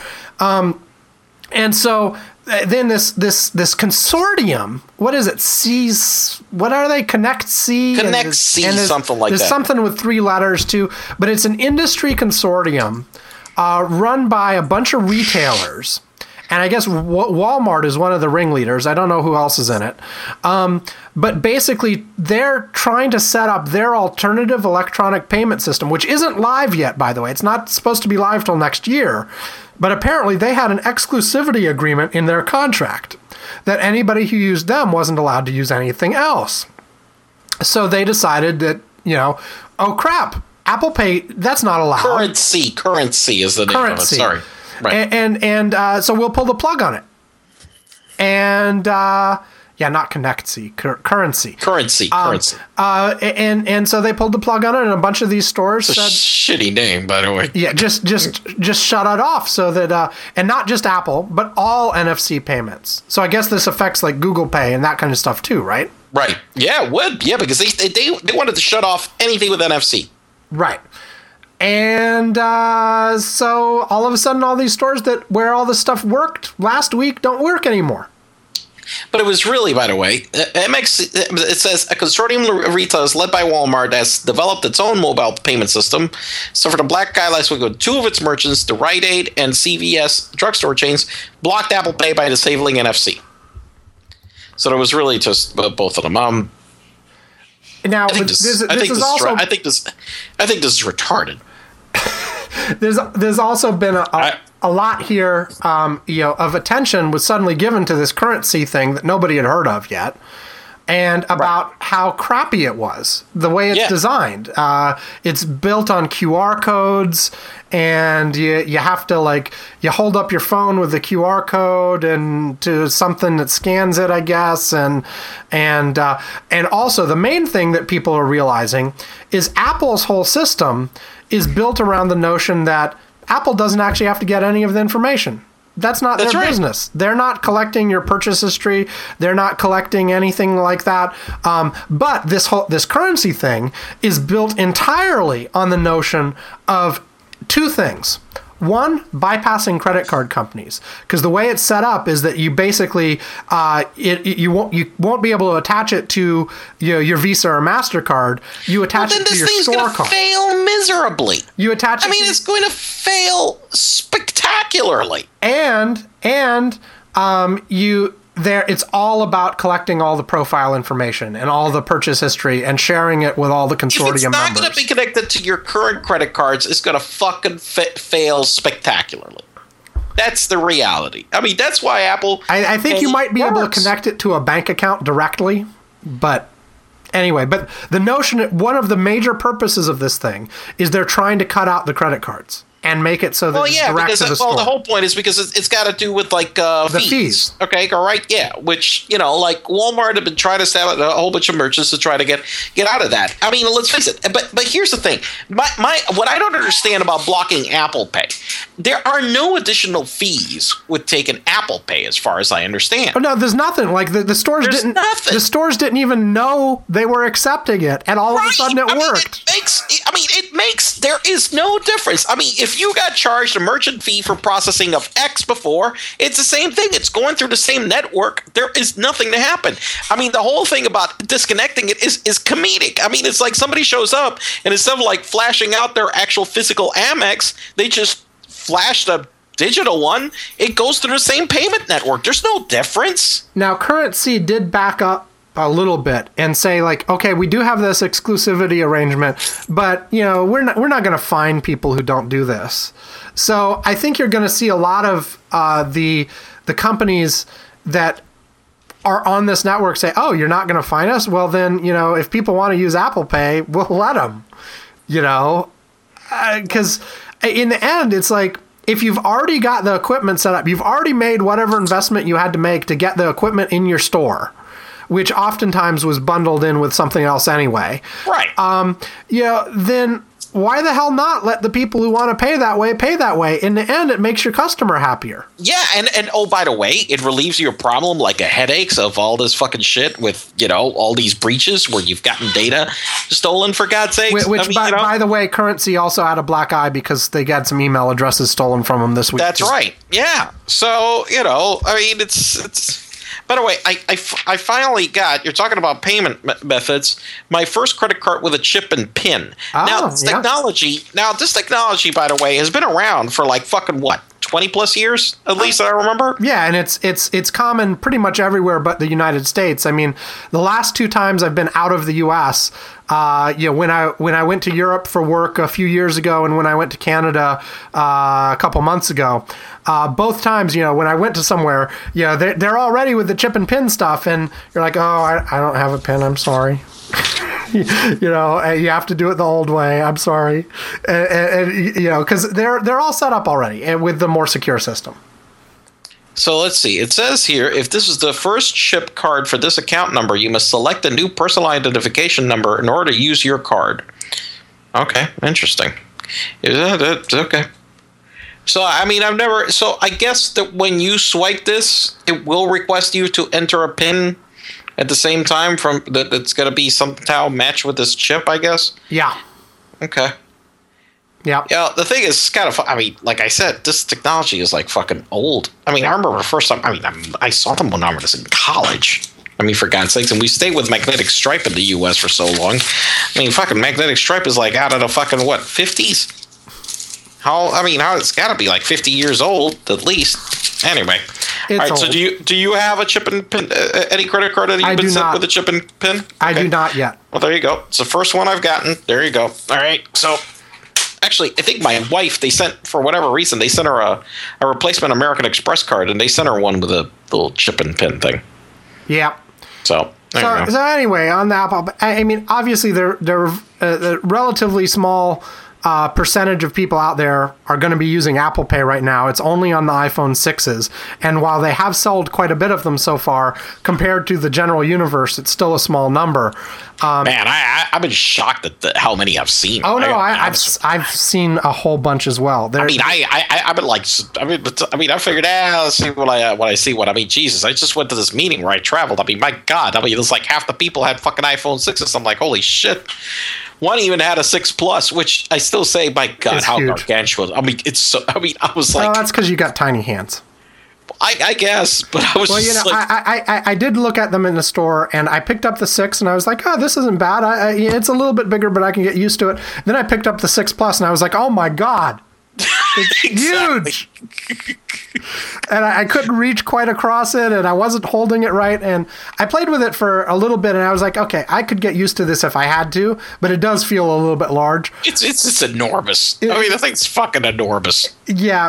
And so then this consortium, what is it? What are they? Connect C? Connect C, something like that. There's something with 3 letters too, but it's an industry consortium run by a bunch of retailers. And I guess Walmart is one of the ringleaders. I don't know who else is in it. But basically, they're trying to set up their alternative electronic payment system, which isn't live yet, by the way. It's not supposed to be live till next year. But apparently, they had an exclusivity agreement in their contract that anybody who used them wasn't allowed to use anything else. So they decided that, oh crap, Apple Pay, that's not allowed. Currency is the name of it. Sorry. Right. And so we'll pull the plug on it. And not Connect C, Currency. Currency. And so they pulled the plug on it, and a bunch of these stores said, shitty name, by the way. Yeah, just shut it off so that and not just Apple, but all NFC payments. So I guess this affects like Google Pay and that kind of stuff too, right? Right. Yeah, it would. Yeah, because they wanted to shut off anything with NFC. Right. And so all of a sudden, all these stores that where all this stuff worked last week don't work anymore. But it was really, by the way, it says a consortium of retailers led by Walmart has developed its own mobile payment system. So for the black guy last week, with 2 of its merchants, the Rite Aid and CVS drugstore chains, blocked Apple Pay by disabling NFC. So it was really just both of them. Now, I think this is retarded. There's also been a lot here, of attention was suddenly given to this currency thing that nobody had heard of yet, and about how crappy it was, the way it's designed. It's built on QR codes, and you have to you hold up your phone with the QR code and to something that scans it, I guess, and also the main thing that people are realizing is Apple's whole system is built around the notion that Apple doesn't actually have to get any of the information. That's not their business. They're not collecting your purchase history. They're not collecting anything like that. But this currency thing is built entirely on the notion of 2 things. One, bypassing credit card companies, because the way it's set up is that you basically you won't be able to attach it to your Visa or MasterCard. You attach it to your store card. This thing's going to fail miserably. You attach. It's going to fail spectacularly. And it's all about collecting all the profile information and all the purchase history and sharing it with all the consortium members. If it's not going to be connected to your current credit cards, it's going to fucking fail spectacularly. That's the reality. That's why Apple... I think you might be able to connect it to a bank account directly, but... Anyway, but the notion, one of the major purposes of this thing is they're trying to cut out the credit cards and make it so that it's direct to the store. The whole point is because it's got to do with the fees. Okay, all right, yeah. Which Walmart have been trying to establish a whole bunch of merchants to try to get out of that. Let's face it. But here's the thing. What I don't understand about blocking Apple Pay, there are no additional fees with taking Apple Pay, as far as I understand. Oh no, there's nothing. The stores didn't. Nothing. The stores didn't even know they were accepting it, and all of a sudden it worked. It makes. There is no difference. If you got charged a merchant fee for processing of X before, it's the same thing. It's going through the same network. There is nothing to happen. The whole thing about disconnecting it is comedic. It's like somebody shows up and instead of flashing out their actual physical Amex, they just flash the digital one. It goes through the same payment network. There's no difference. Now, Currency did back up a little bit and say okay, we do have this exclusivity arrangement, but we're not going to find people who don't do this. So I think you're going to see a lot of the companies that are on this network say, oh, you're not going to find us? Well, then, if people want to use Apple Pay, we'll let them, because in the end, it's if you've already got the equipment set up, you've already made whatever investment you had to make to get the equipment in your store, which oftentimes was bundled in with something else anyway. Right. Then why the hell not let the people who want to pay that way? In the end, it makes your customer happier. Yeah, and oh, by the way, it relieves you a problem like a headaches of all this fucking shit with, all these breaches where you've gotten data stolen, for God's sake. Which by the way, Currency also had a black eye because they got some email addresses stolen from them this week. That's right. Yeah. So, it's... By the way, I finally got, you're talking about payment methods, my first credit card with a chip and PIN. This technology, by the way, has been around for 20 plus years, at least I remember. Yeah, and it's common pretty much everywhere but the United States. The last 2 times I've been out of the U.S., when I went to Europe for work a few years ago, and when I went to Canada a couple months ago, both times, when I went to somewhere, they're already with the chip and pin stuff, and you're like, oh, I don't have a pin, I'm sorry. You have to do it the old way. I'm sorry, and because they're all set up already, and with the more secure system. So let's see. It says here, if this is the first chip card for this account number, you must select a new personal identification number in order to use your card. Okay, interesting. Okay. So, I've never... So, I guess that when you swipe this, it will request you to enter a PIN at the same time that's going to be somehow matched with this chip, I guess? Yeah. Okay. Yep. You know, the thing is kind of, I mean, like I said, this technology is like fucking old. I mean, I remember the first time, I saw them when I was in college. I mean, for God's sakes, and we stayed with Magnetic Stripe in the U.S. for so long. I mean, fucking Magnetic Stripe is like out of the fucking, what, 50s? How it's got to be like 50 years old at least. Anyway. All right, old. so do you have a chip and pin, any credit card that you've been sent with a chip and pin? Okay. I do not yet. Well, there you go. It's the first one I've gotten. There you go. All right, so... Actually, I think my wife, they sent, for whatever reason, they sent her a replacement American Express card, and they sent her one with a little chip and pin thing. Yeah. So anyway, on the Apple, I mean, obviously, they're a relatively small percentage of people out there are going to be using Apple Pay right now. It's only on the iPhone 6s. And while they have sold quite a bit of them so far, compared to the general universe, it's still a small number. Man, I've been shocked at how many I've seen. Oh no, I've seen a whole bunch as well. I've been like, I figured, let's see what I see. I mean, Jesus, I just went to this meeting where I traveled. I mean, my God, there's like half the people had fucking iPhone 6s. I'm like, holy shit. One even had a 6 Plus, which I still say, my God, how gargantuan. I mean, it's so. I mean, I was like, that's because you got tiny hands. I guess, but I was. Well, I did look at them in the store, and I picked up the 6, and I was like, oh, this isn't bad. It's a little bit bigger, but I can get used to it. Then I picked up the 6 Plus, and I was like, oh my God. It's huge. And I couldn't reach quite across it, and I wasn't holding it right. And I played with it for a little bit, and I was like, okay, I could get used to this if I had to, but it does feel a little bit large. It's just enormous. I mean, the thing's fucking enormous. Yeah,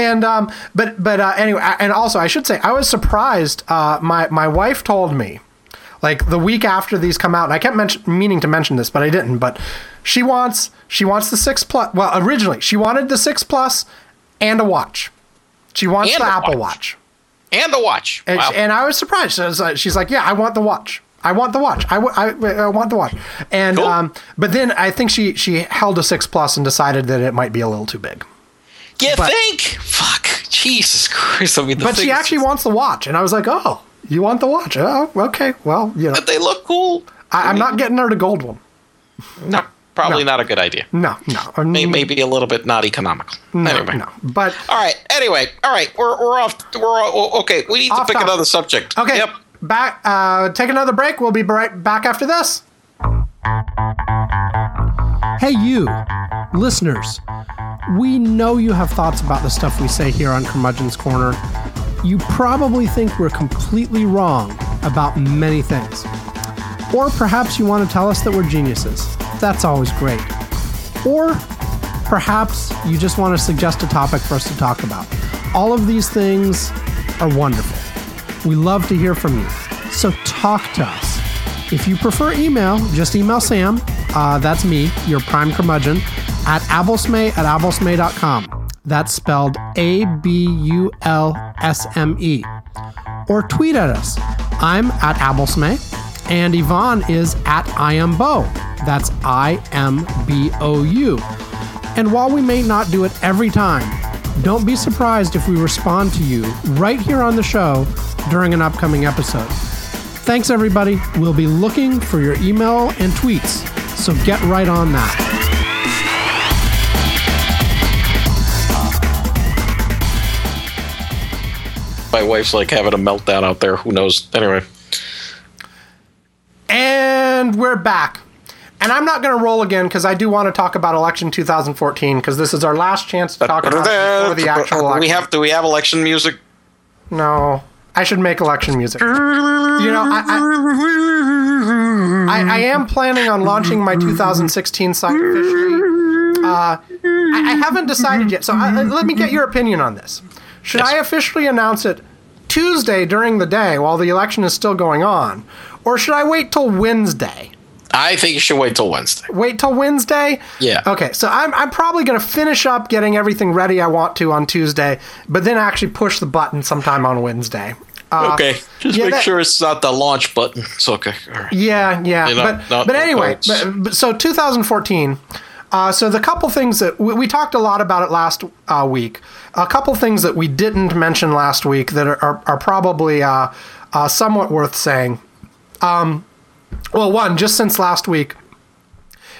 but anyway, and also I should say I was surprised. My wife told me, like the week after these come out, and I kept meaning to mention this, but I didn't. But she wants the 6 Plus. Well, originally she wanted the 6 Plus and a watch. She wants the Apple Watch. And the watch. Wow. And I was surprised. She's like, yeah, I want the watch. I want the watch. I want the watch. And cool. But then I think she held a 6 Plus and decided that it might be a little too big. You think? Fuck. Jesus Christ. I mean, but she actually wants the watch. And I was like, oh, you want the watch? Oh, okay. Well, you know. But they look cool. I'm not getting her the gold one. No. Probably not a good idea. No. Maybe a little bit not economical. Anyway. No. But all right. Anyway. All right. We're off. Okay. We need to pick another subject. Okay. Yep. Back. Take another break. We'll be right back after this. Hey, you listeners. We know you have thoughts about the stuff we say here on Curmudgeon's Corner. You probably think we're completely wrong about many things. Or perhaps you want to tell us that we're geniuses. That's always great. Or perhaps you just want to suggest a topic for us to talk about. All of these things are wonderful. We love to hear from you. So talk to us. If you prefer email, just email Sam, that's me, your prime curmudgeon, at abulsme@abulsme.com. That's spelled ABULSME. Or tweet at us. I'm at abulsme. And Yvonne is at IamBo. That's IMBOU. And while we may not do it every time, don't be surprised if we respond to you right here on the show during an upcoming episode. Thanks, everybody. We'll be looking for your email and tweets, so get right on that. My wife's like having a meltdown out there. Who knows? Anyway. And we're back. And I'm not going to roll again because I do want to talk about election 2014 because this is our last chance to talk about it before the actual election. Do we have election music? No. I should make election music. You know, I am planning on launching my 2016 site officially. I haven't decided yet. So let me get your opinion on this. Should I officially announce it Tuesday during the day while the election is still going on? Or should I wait till Wednesday? I think you should wait till Wednesday. Wait till Wednesday? Yeah. Okay, so I'm probably going to finish up getting everything ready I want to on Tuesday, but then actually push the button sometime on Wednesday. Okay, just make sure it's not the launch button. It's okay. All right. Yeah. But anyway, so 2014. So the couple things that we talked a lot about it last week. A couple things that we didn't mention last week that are probably somewhat worth saying. Well, one, just since last week,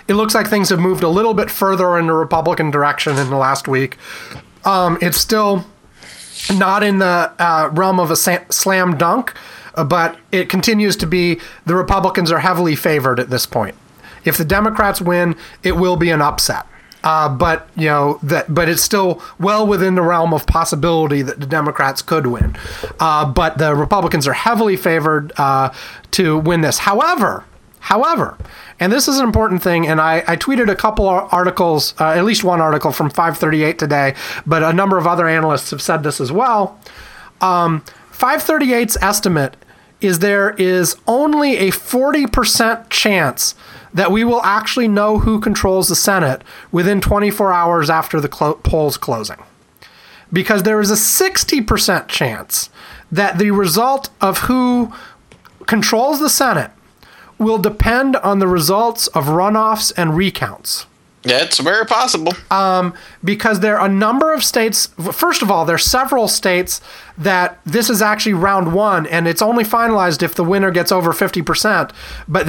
it looks like things have moved a little bit further in the Republican direction in the last week. It's still not in the realm of a slam dunk, but it continues to be the Republicans are heavily favored at this point. If the Democrats win, it will be an upset. But it's still well within the realm of possibility that the Democrats could win. But the Republicans are heavily favored to win this. However, and this is an important thing, and I tweeted a couple articles, at least one article from 538 today, but a number of other analysts have said this as well. 538's estimate is there is only a 40% chance that we will actually know who controls the Senate within 24 hours after the polls closing. Because there is a 60% chance that the result of who controls the Senate will depend on the results of runoffs and recounts. Yeah, it's very possible. Because there are a number of states. First of all, there are several states that this is actually round one, and it's only finalized if the winner gets over 50%. But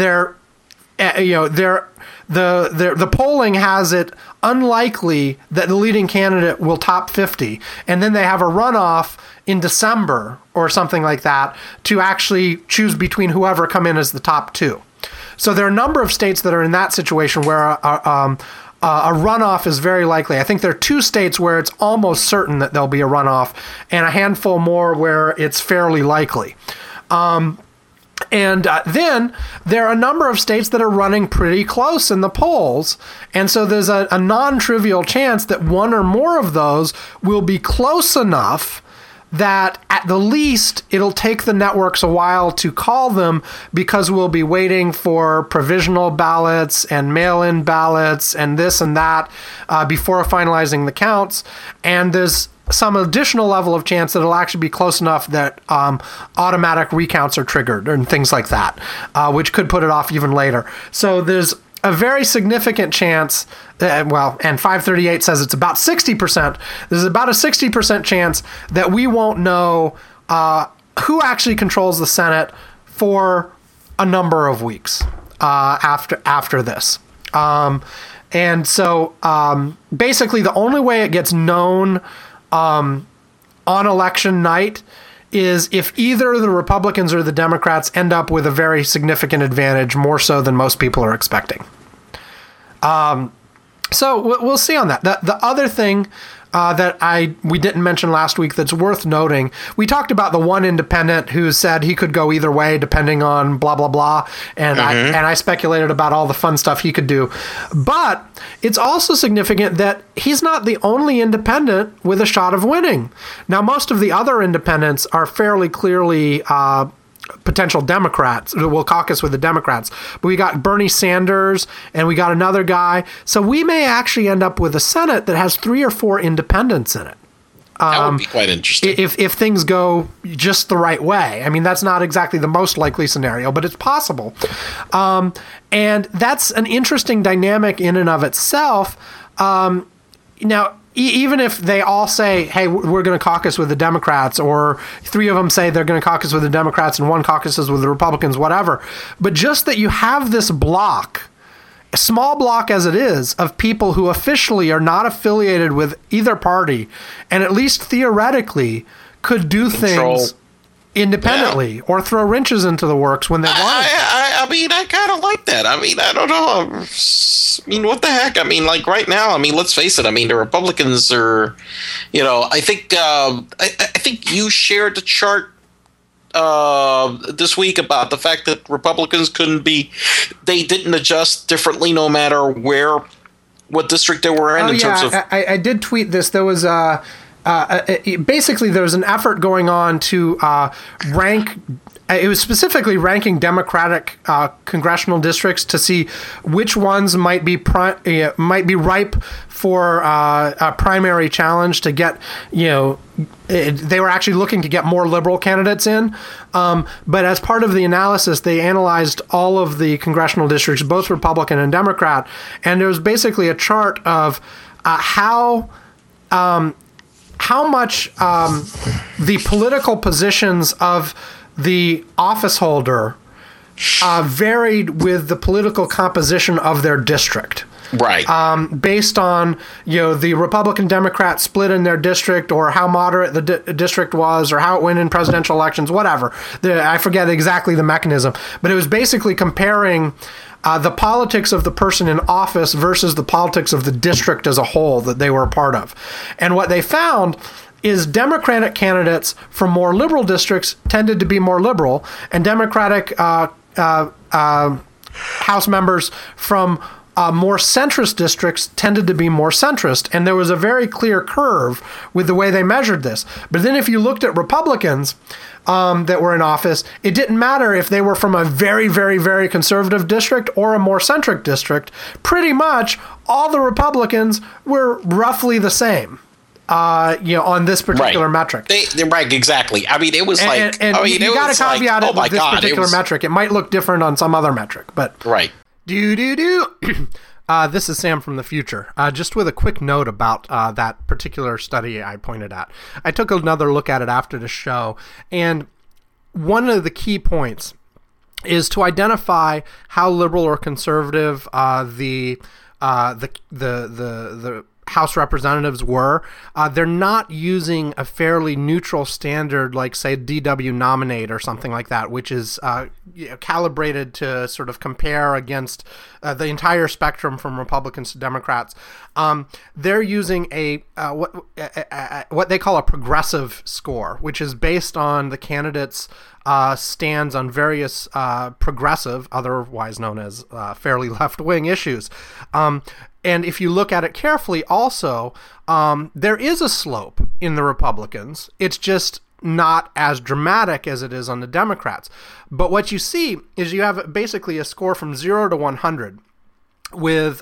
the polling has it unlikely that the leading candidate will top 50, and then they have a runoff in December or something like that to actually choose between whoever come in as the top two. So there are a number of states that are in that situation where a runoff is very likely. I think there are 2 states where it's almost certain that there'll be a runoff, and a handful more where it's fairly likely. And then there are a number of states that are running pretty close in the polls. And so there's a non-trivial chance that one or more of those will be close enough that at the least it'll take the networks a while to call them, because we'll be waiting for provisional ballots and mail-in ballots and this and that before finalizing the counts. And there's some additional level of chance that it'll actually be close enough that automatic recounts are triggered and things like that, which could put it off even later. So there's a very significant chance, and 538 says it's about 60%. There's about a 60% chance that we won't know who actually controls the Senate for a number of weeks after this. And so basically the only way it gets known on election night is if either the Republicans or the Democrats end up with a very significant advantage, more so than most people are expecting. So we'll see on that. The other thing that we didn't mention last week that's worth noting, we talked about the one independent who said he could go either way depending on blah, blah, blah. And I speculated about all the fun stuff he could do. But it's also significant that he's not the only independent with a shot of winning. Now, most of the other independents are fairly clearly potential Democrats who will caucus with the Democrats. But we got Bernie Sanders and we got another guy. So we may actually end up with a Senate that has 3 or 4 independents in it. That would be quite interesting. If things go just the right way. I mean, that's not exactly the most likely scenario, but it's possible. And that's an interesting dynamic in and of itself. Now, even if they all say, hey, we're going to caucus with the Democrats, or 3 of them say they're going to caucus with the Democrats and 1 caucuses with the Republicans, whatever. But just that you have this block, a small block as it is, of people who officially are not affiliated with either party, and at least theoretically could do things independently or throw wrenches into the works when they want. I mean, I kind of like that. I mean, I don't know. I mean, what the heck? I mean, like right now, I mean, let's face it. I mean, the Republicans are, I think I think you shared the chart this week about the fact that Republicans they didn't adjust differently no matter what district they were in terms of. I did tweet this. There was basically there was an effort going on to rank. It was specifically ranking Democratic congressional districts to see which ones might be ripe for a primary challenge to get, they were actually looking to get more liberal candidates in. But as part of the analysis, they analyzed all of the congressional districts, both Republican and Democrat. And there was basically a chart of how much the political positions of the office holder varied with the political composition of their district. Right. Based on, the Republican Democrat split in their district, or how moderate the district was, or how it went in presidential elections, whatever. I forget exactly the mechanism, but it was basically comparing the politics of the person in office versus the politics of the district as a whole that they were a part of. And what they found is Democratic candidates from more liberal districts tended to be more liberal, and Democratic House members from more centrist districts tended to be more centrist, and there was a very clear curve with the way they measured this. But then if you looked at Republicans that were in office, it didn't matter if they were from a very, very, very conservative district or a more centric district. Pretty much all the Republicans were roughly the same. On this particular metric. They're right, exactly. I mean, it was and you got to caveat it with this particular metric. It might look different on some other metric, but right. This is Sam from the future. Just with a quick note about that particular study I pointed at. I took another look at it after the show, and one of the key points is to identify how liberal or conservative the House representatives were. They're not using a fairly neutral standard like, say, DW Nominate or something like that, which is calibrated to sort of compare against the entire spectrum from Republicans to Democrats. They're using what they call a progressive score, which is based on the candidates' stands on various progressive, otherwise known as fairly left-wing issues. And if you look at it carefully also, there is a slope in the Republicans. It's just not as dramatic as it is on the Democrats. But what you see is you have basically a score from 0 to 100, with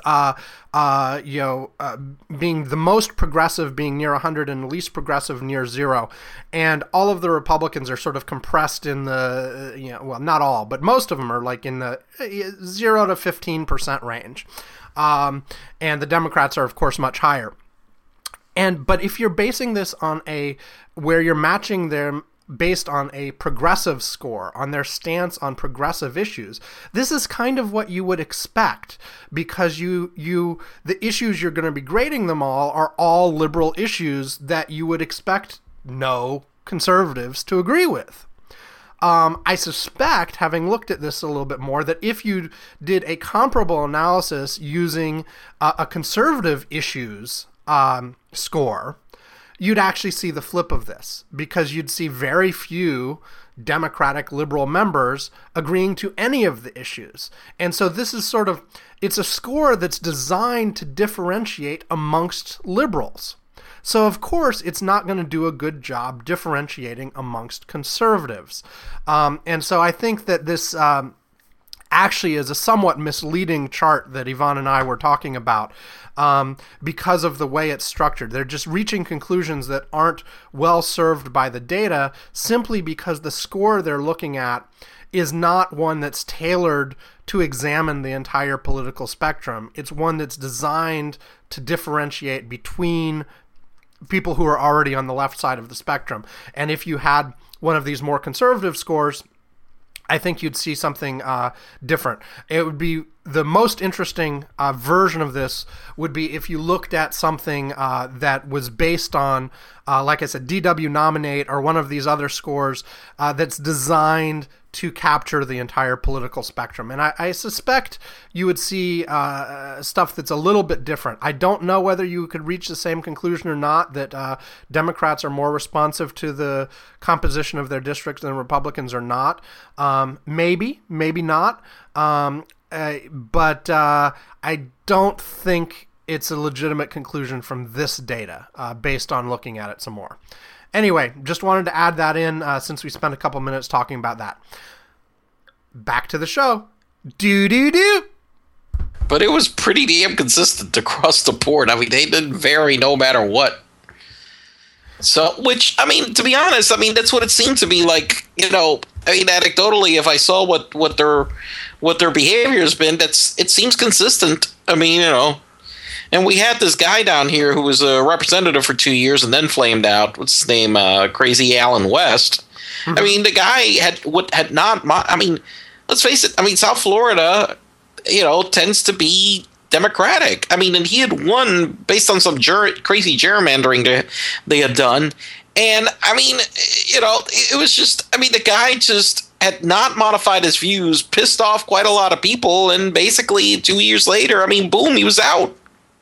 being the most progressive being near 100 and the least progressive near 0. And all of the Republicans are sort of compressed in the, well, not all, but most of them are like in the 0 to 15% range. And the Democrats are, of course, much higher. But if you're basing this on where you're matching them based on a progressive score, on their stance on progressive issues, this is kind of what you would expect, because the issues you're going to be grading them are all liberal issues that you would expect no conservatives to agree with. I suspect, having looked at this a little bit more, that if you did a comparable analysis using a conservative issues score, you'd actually see the flip of this, because you'd see very few Democratic liberal members agreeing to any of the issues. And so this is it's a score that's designed to differentiate amongst liberals. So, of course, it's not going to do a good job differentiating amongst conservatives. And so I think that this actually is a somewhat misleading chart that Yvonne and I were talking about, because of the way it's structured. They're just reaching conclusions that aren't well served by the data, simply because the score they're looking at is not one that's tailored to examine the entire political spectrum. It's one that's designed to differentiate between people who are already on the left side of the spectrum. And if you had one of these more conservative scores, I think you'd see something different. It would be the most interesting version of this would be if you looked at something that was based on, like I said, DW Nominate or one of these other scores that's designed to capture the entire political spectrum. And I suspect you would see stuff that's a little bit different. I don't know whether you could reach the same conclusion or not, that Democrats are more responsive to the composition of their districts than Republicans are not. Maybe not. But I don't think it's a legitimate conclusion from this data based on looking at it some more. Anyway, just wanted to add that in since we spent a couple minutes talking about that. Back to the show. Do. But it was pretty damn consistent across the board. I mean, they didn't vary no matter what. So, which, I mean, to be honest, I mean, that's what it seemed to be like, anecdotally, if I saw what their behavior has been, it seems consistent. I mean, and we had this guy down here who was a representative for 2 years and then flamed out. What's his name? Crazy Alan West. Mm-hmm. I mean, the guy let's face it. I mean, South Florida, tends to be Democratic. I mean, and he had won based on some crazy gerrymandering they had done. And I mean, it was just, I mean, the guy just had not modified his views, pissed off quite a lot of people. And basically 2 years later, I mean, boom, he was out,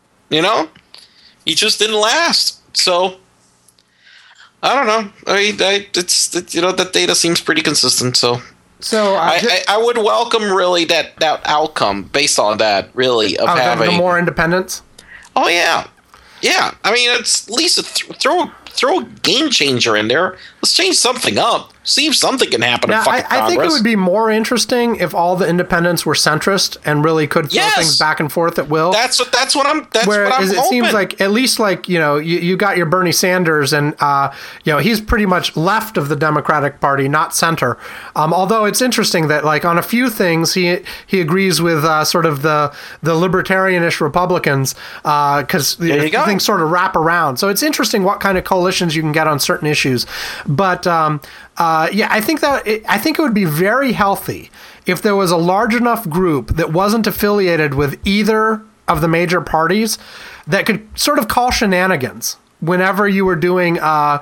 he just didn't last. So I don't know. I mean, that data seems pretty consistent. So I would welcome really that outcome based on that, really, of having the more independence. Oh yeah. I mean, it's at least throw a game changer in there. Let's change something up. See if something can happen in fucking Congress. I think it would be more interesting if all the independents were centrist and really could throw things back and forth at will. That's what I'm hoping. It seems like, at least like, you got your Bernie Sanders and, he's pretty much left of the Democratic Party, not center. Although it's interesting that, like, on a few things, he agrees with sort of the libertarianish Republicans, because things sort of wrap around. So it's interesting what kind of coalitions you can get on certain issues. But I think it would be very healthy if there was a large enough group that wasn't affiliated with either of the major parties that could sort of call shenanigans whenever you were doing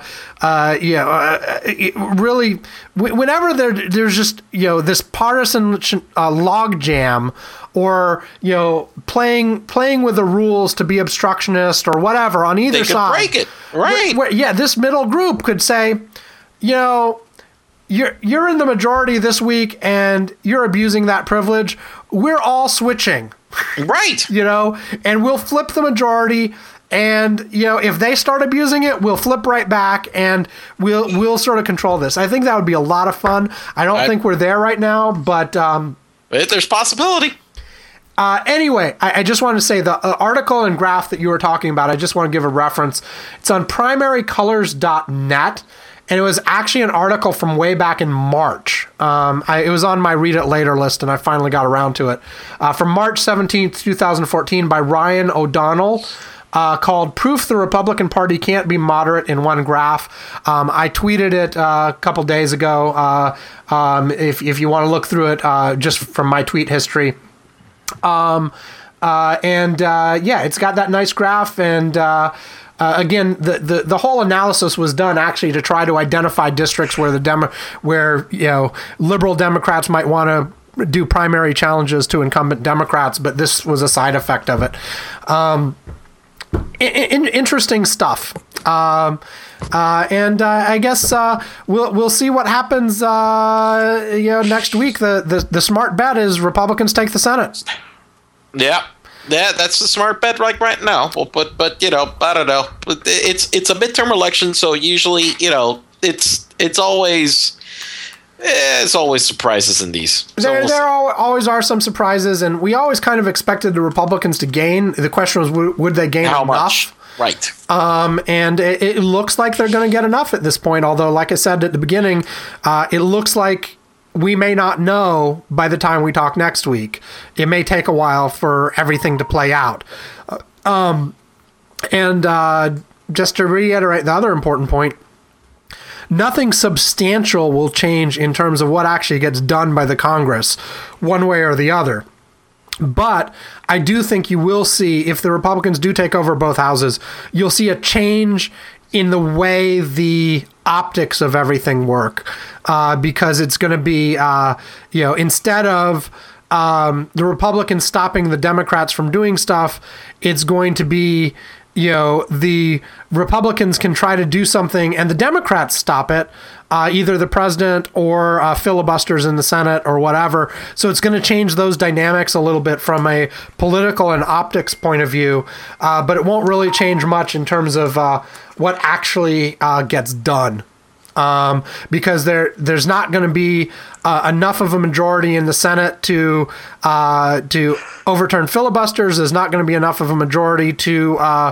really whenever there's just this partisan log jam, or playing with the rules to be obstructionist or whatever on either side. They could break it, right? This middle group could say, you're in the majority this week and you're abusing that privilege. We're all switching. Right. And we'll flip the majority, and if they start abusing it, we'll flip right back, and we'll sort of control this. I think that would be a lot of fun. I don't think we're there right now, but there's possibility. Anyway, I just wanted to say the article and graph that you were talking about, I just want to give a reference. It's on primarycolors.net. And it was actually an article from way back in March. It was on my Read It Later list, and I finally got around to it. From March 17th, 2014, by Ryan O'Donnell, called Proof the Republican Party Can't Be Moderate in One Graph. I tweeted it a couple days ago, if you want to look through it, just from my tweet history. It's got that nice graph, and again, the whole analysis was done actually to try to identify districts where liberal Democrats might want to do primary challenges to incumbent Democrats, but this was a side effect of it. Interesting stuff. I guess we'll see what happens. Next week. The smart bet is Republicans take the Senate. Yeah, that's the smart bet right now. Well, but I don't know. It's a midterm election, so usually it's always surprises in these. So there always are some surprises, and we always kind of expected the Republicans to gain. The question was, would they gain how enough? Much? Right. And it looks like they're going to get enough at this point. Although, like I said at the beginning, it looks like we may not know by the time we talk next week. It may take a while for everything to play out. Just to reiterate the other important point, nothing substantial will change in terms of what actually gets done by the Congress, one way or the other. But I do think you will see, if the Republicans do take over both houses, you'll see a change in the way the optics of everything work, because it's going to be, instead of the Republicans stopping the Democrats from doing stuff, it's going to be, the Republicans can try to do something and the Democrats stop it, either the president or filibusters in the Senate or whatever. So it's going to change those dynamics a little bit from a political and optics point of view, but it won't really change much in terms of what actually gets done. Because there's not going to be enough of a majority in the Senate to overturn filibusters. There's not going to be enough of a majority to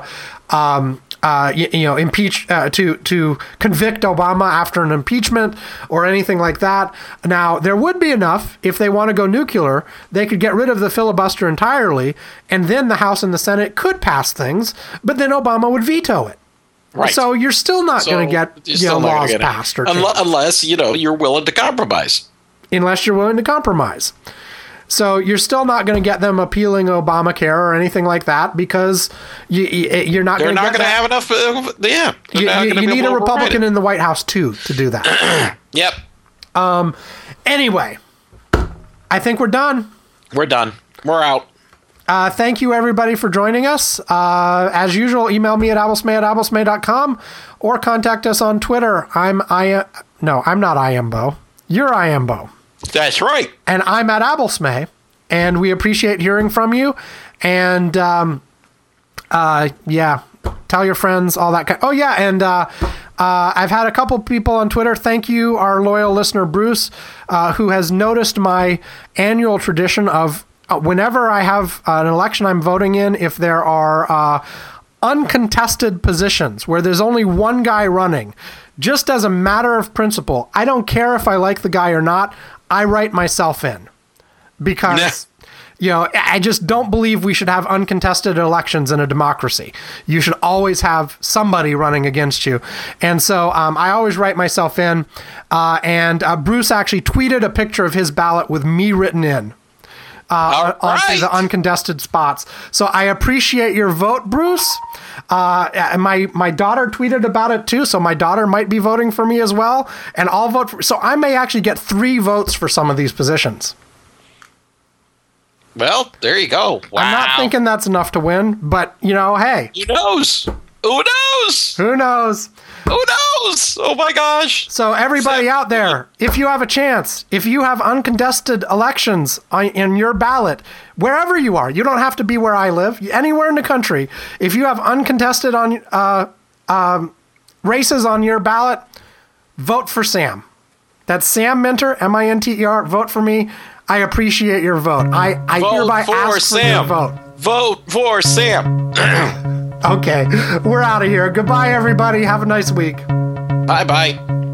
impeach, to convict Obama after an impeachment or anything like that. Now, there would be enough if they want to go nuclear. They could get rid of the filibuster entirely, and then the House and the Senate could pass things, but then Obama would veto it. Right. So you're still not going to get laws passed, or unless you're willing to compromise. unless you're willing to compromise. So you're still not going to get them appealing Obamacare or anything like that because you're not going to get that. Have enough. You need a Republican in the White House too to do that. Yep. Anyway, I think we're done. We're done. We're out. Thank you, everybody, for joining us. As usual, email me at abblesmay@abblesmay.com or contact us on Twitter. I'm not Iambo. You're Iambo. That's right. And I'm at Abblesmay, and we appreciate hearing from you. And, tell your friends, all that. Oh, yeah, and I've had a couple people on Twitter. Thank you, our loyal listener, Bruce, who has noticed my annual tradition of whenever I have an election I'm voting in, if there are uncontested positions where there's only one guy running, just as a matter of principle, I don't care if I like the guy or not, I write myself in. Because, I just don't believe we should have uncontested elections in a democracy. You should always have somebody running against you. And so I always write myself in. And Bruce actually tweeted a picture of his ballot with me written in. Onto the uncontested spots. So I appreciate your vote, Bruce. My daughter tweeted about it too, so my daughter might be voting for me as well, and I'll vote for. So I may actually get 3 votes for some of these positions. Well, there you go. Wow. I'm not thinking that's enough to win, but hey. Who knows? Who knows? Who knows? Who knows? Oh my gosh. So everybody out there, if you have a chance, if you have uncontested elections in your ballot, wherever you are, you don't have to be where I live, anywhere in the country, if you have uncontested races on your ballot, vote for Sam. That's Sam Minter, Minter, vote for me. I appreciate your vote. I hereby ask for your vote. Vote for Sam. Okay, we're out of here. Goodbye, everybody. Have a nice week. Bye-bye.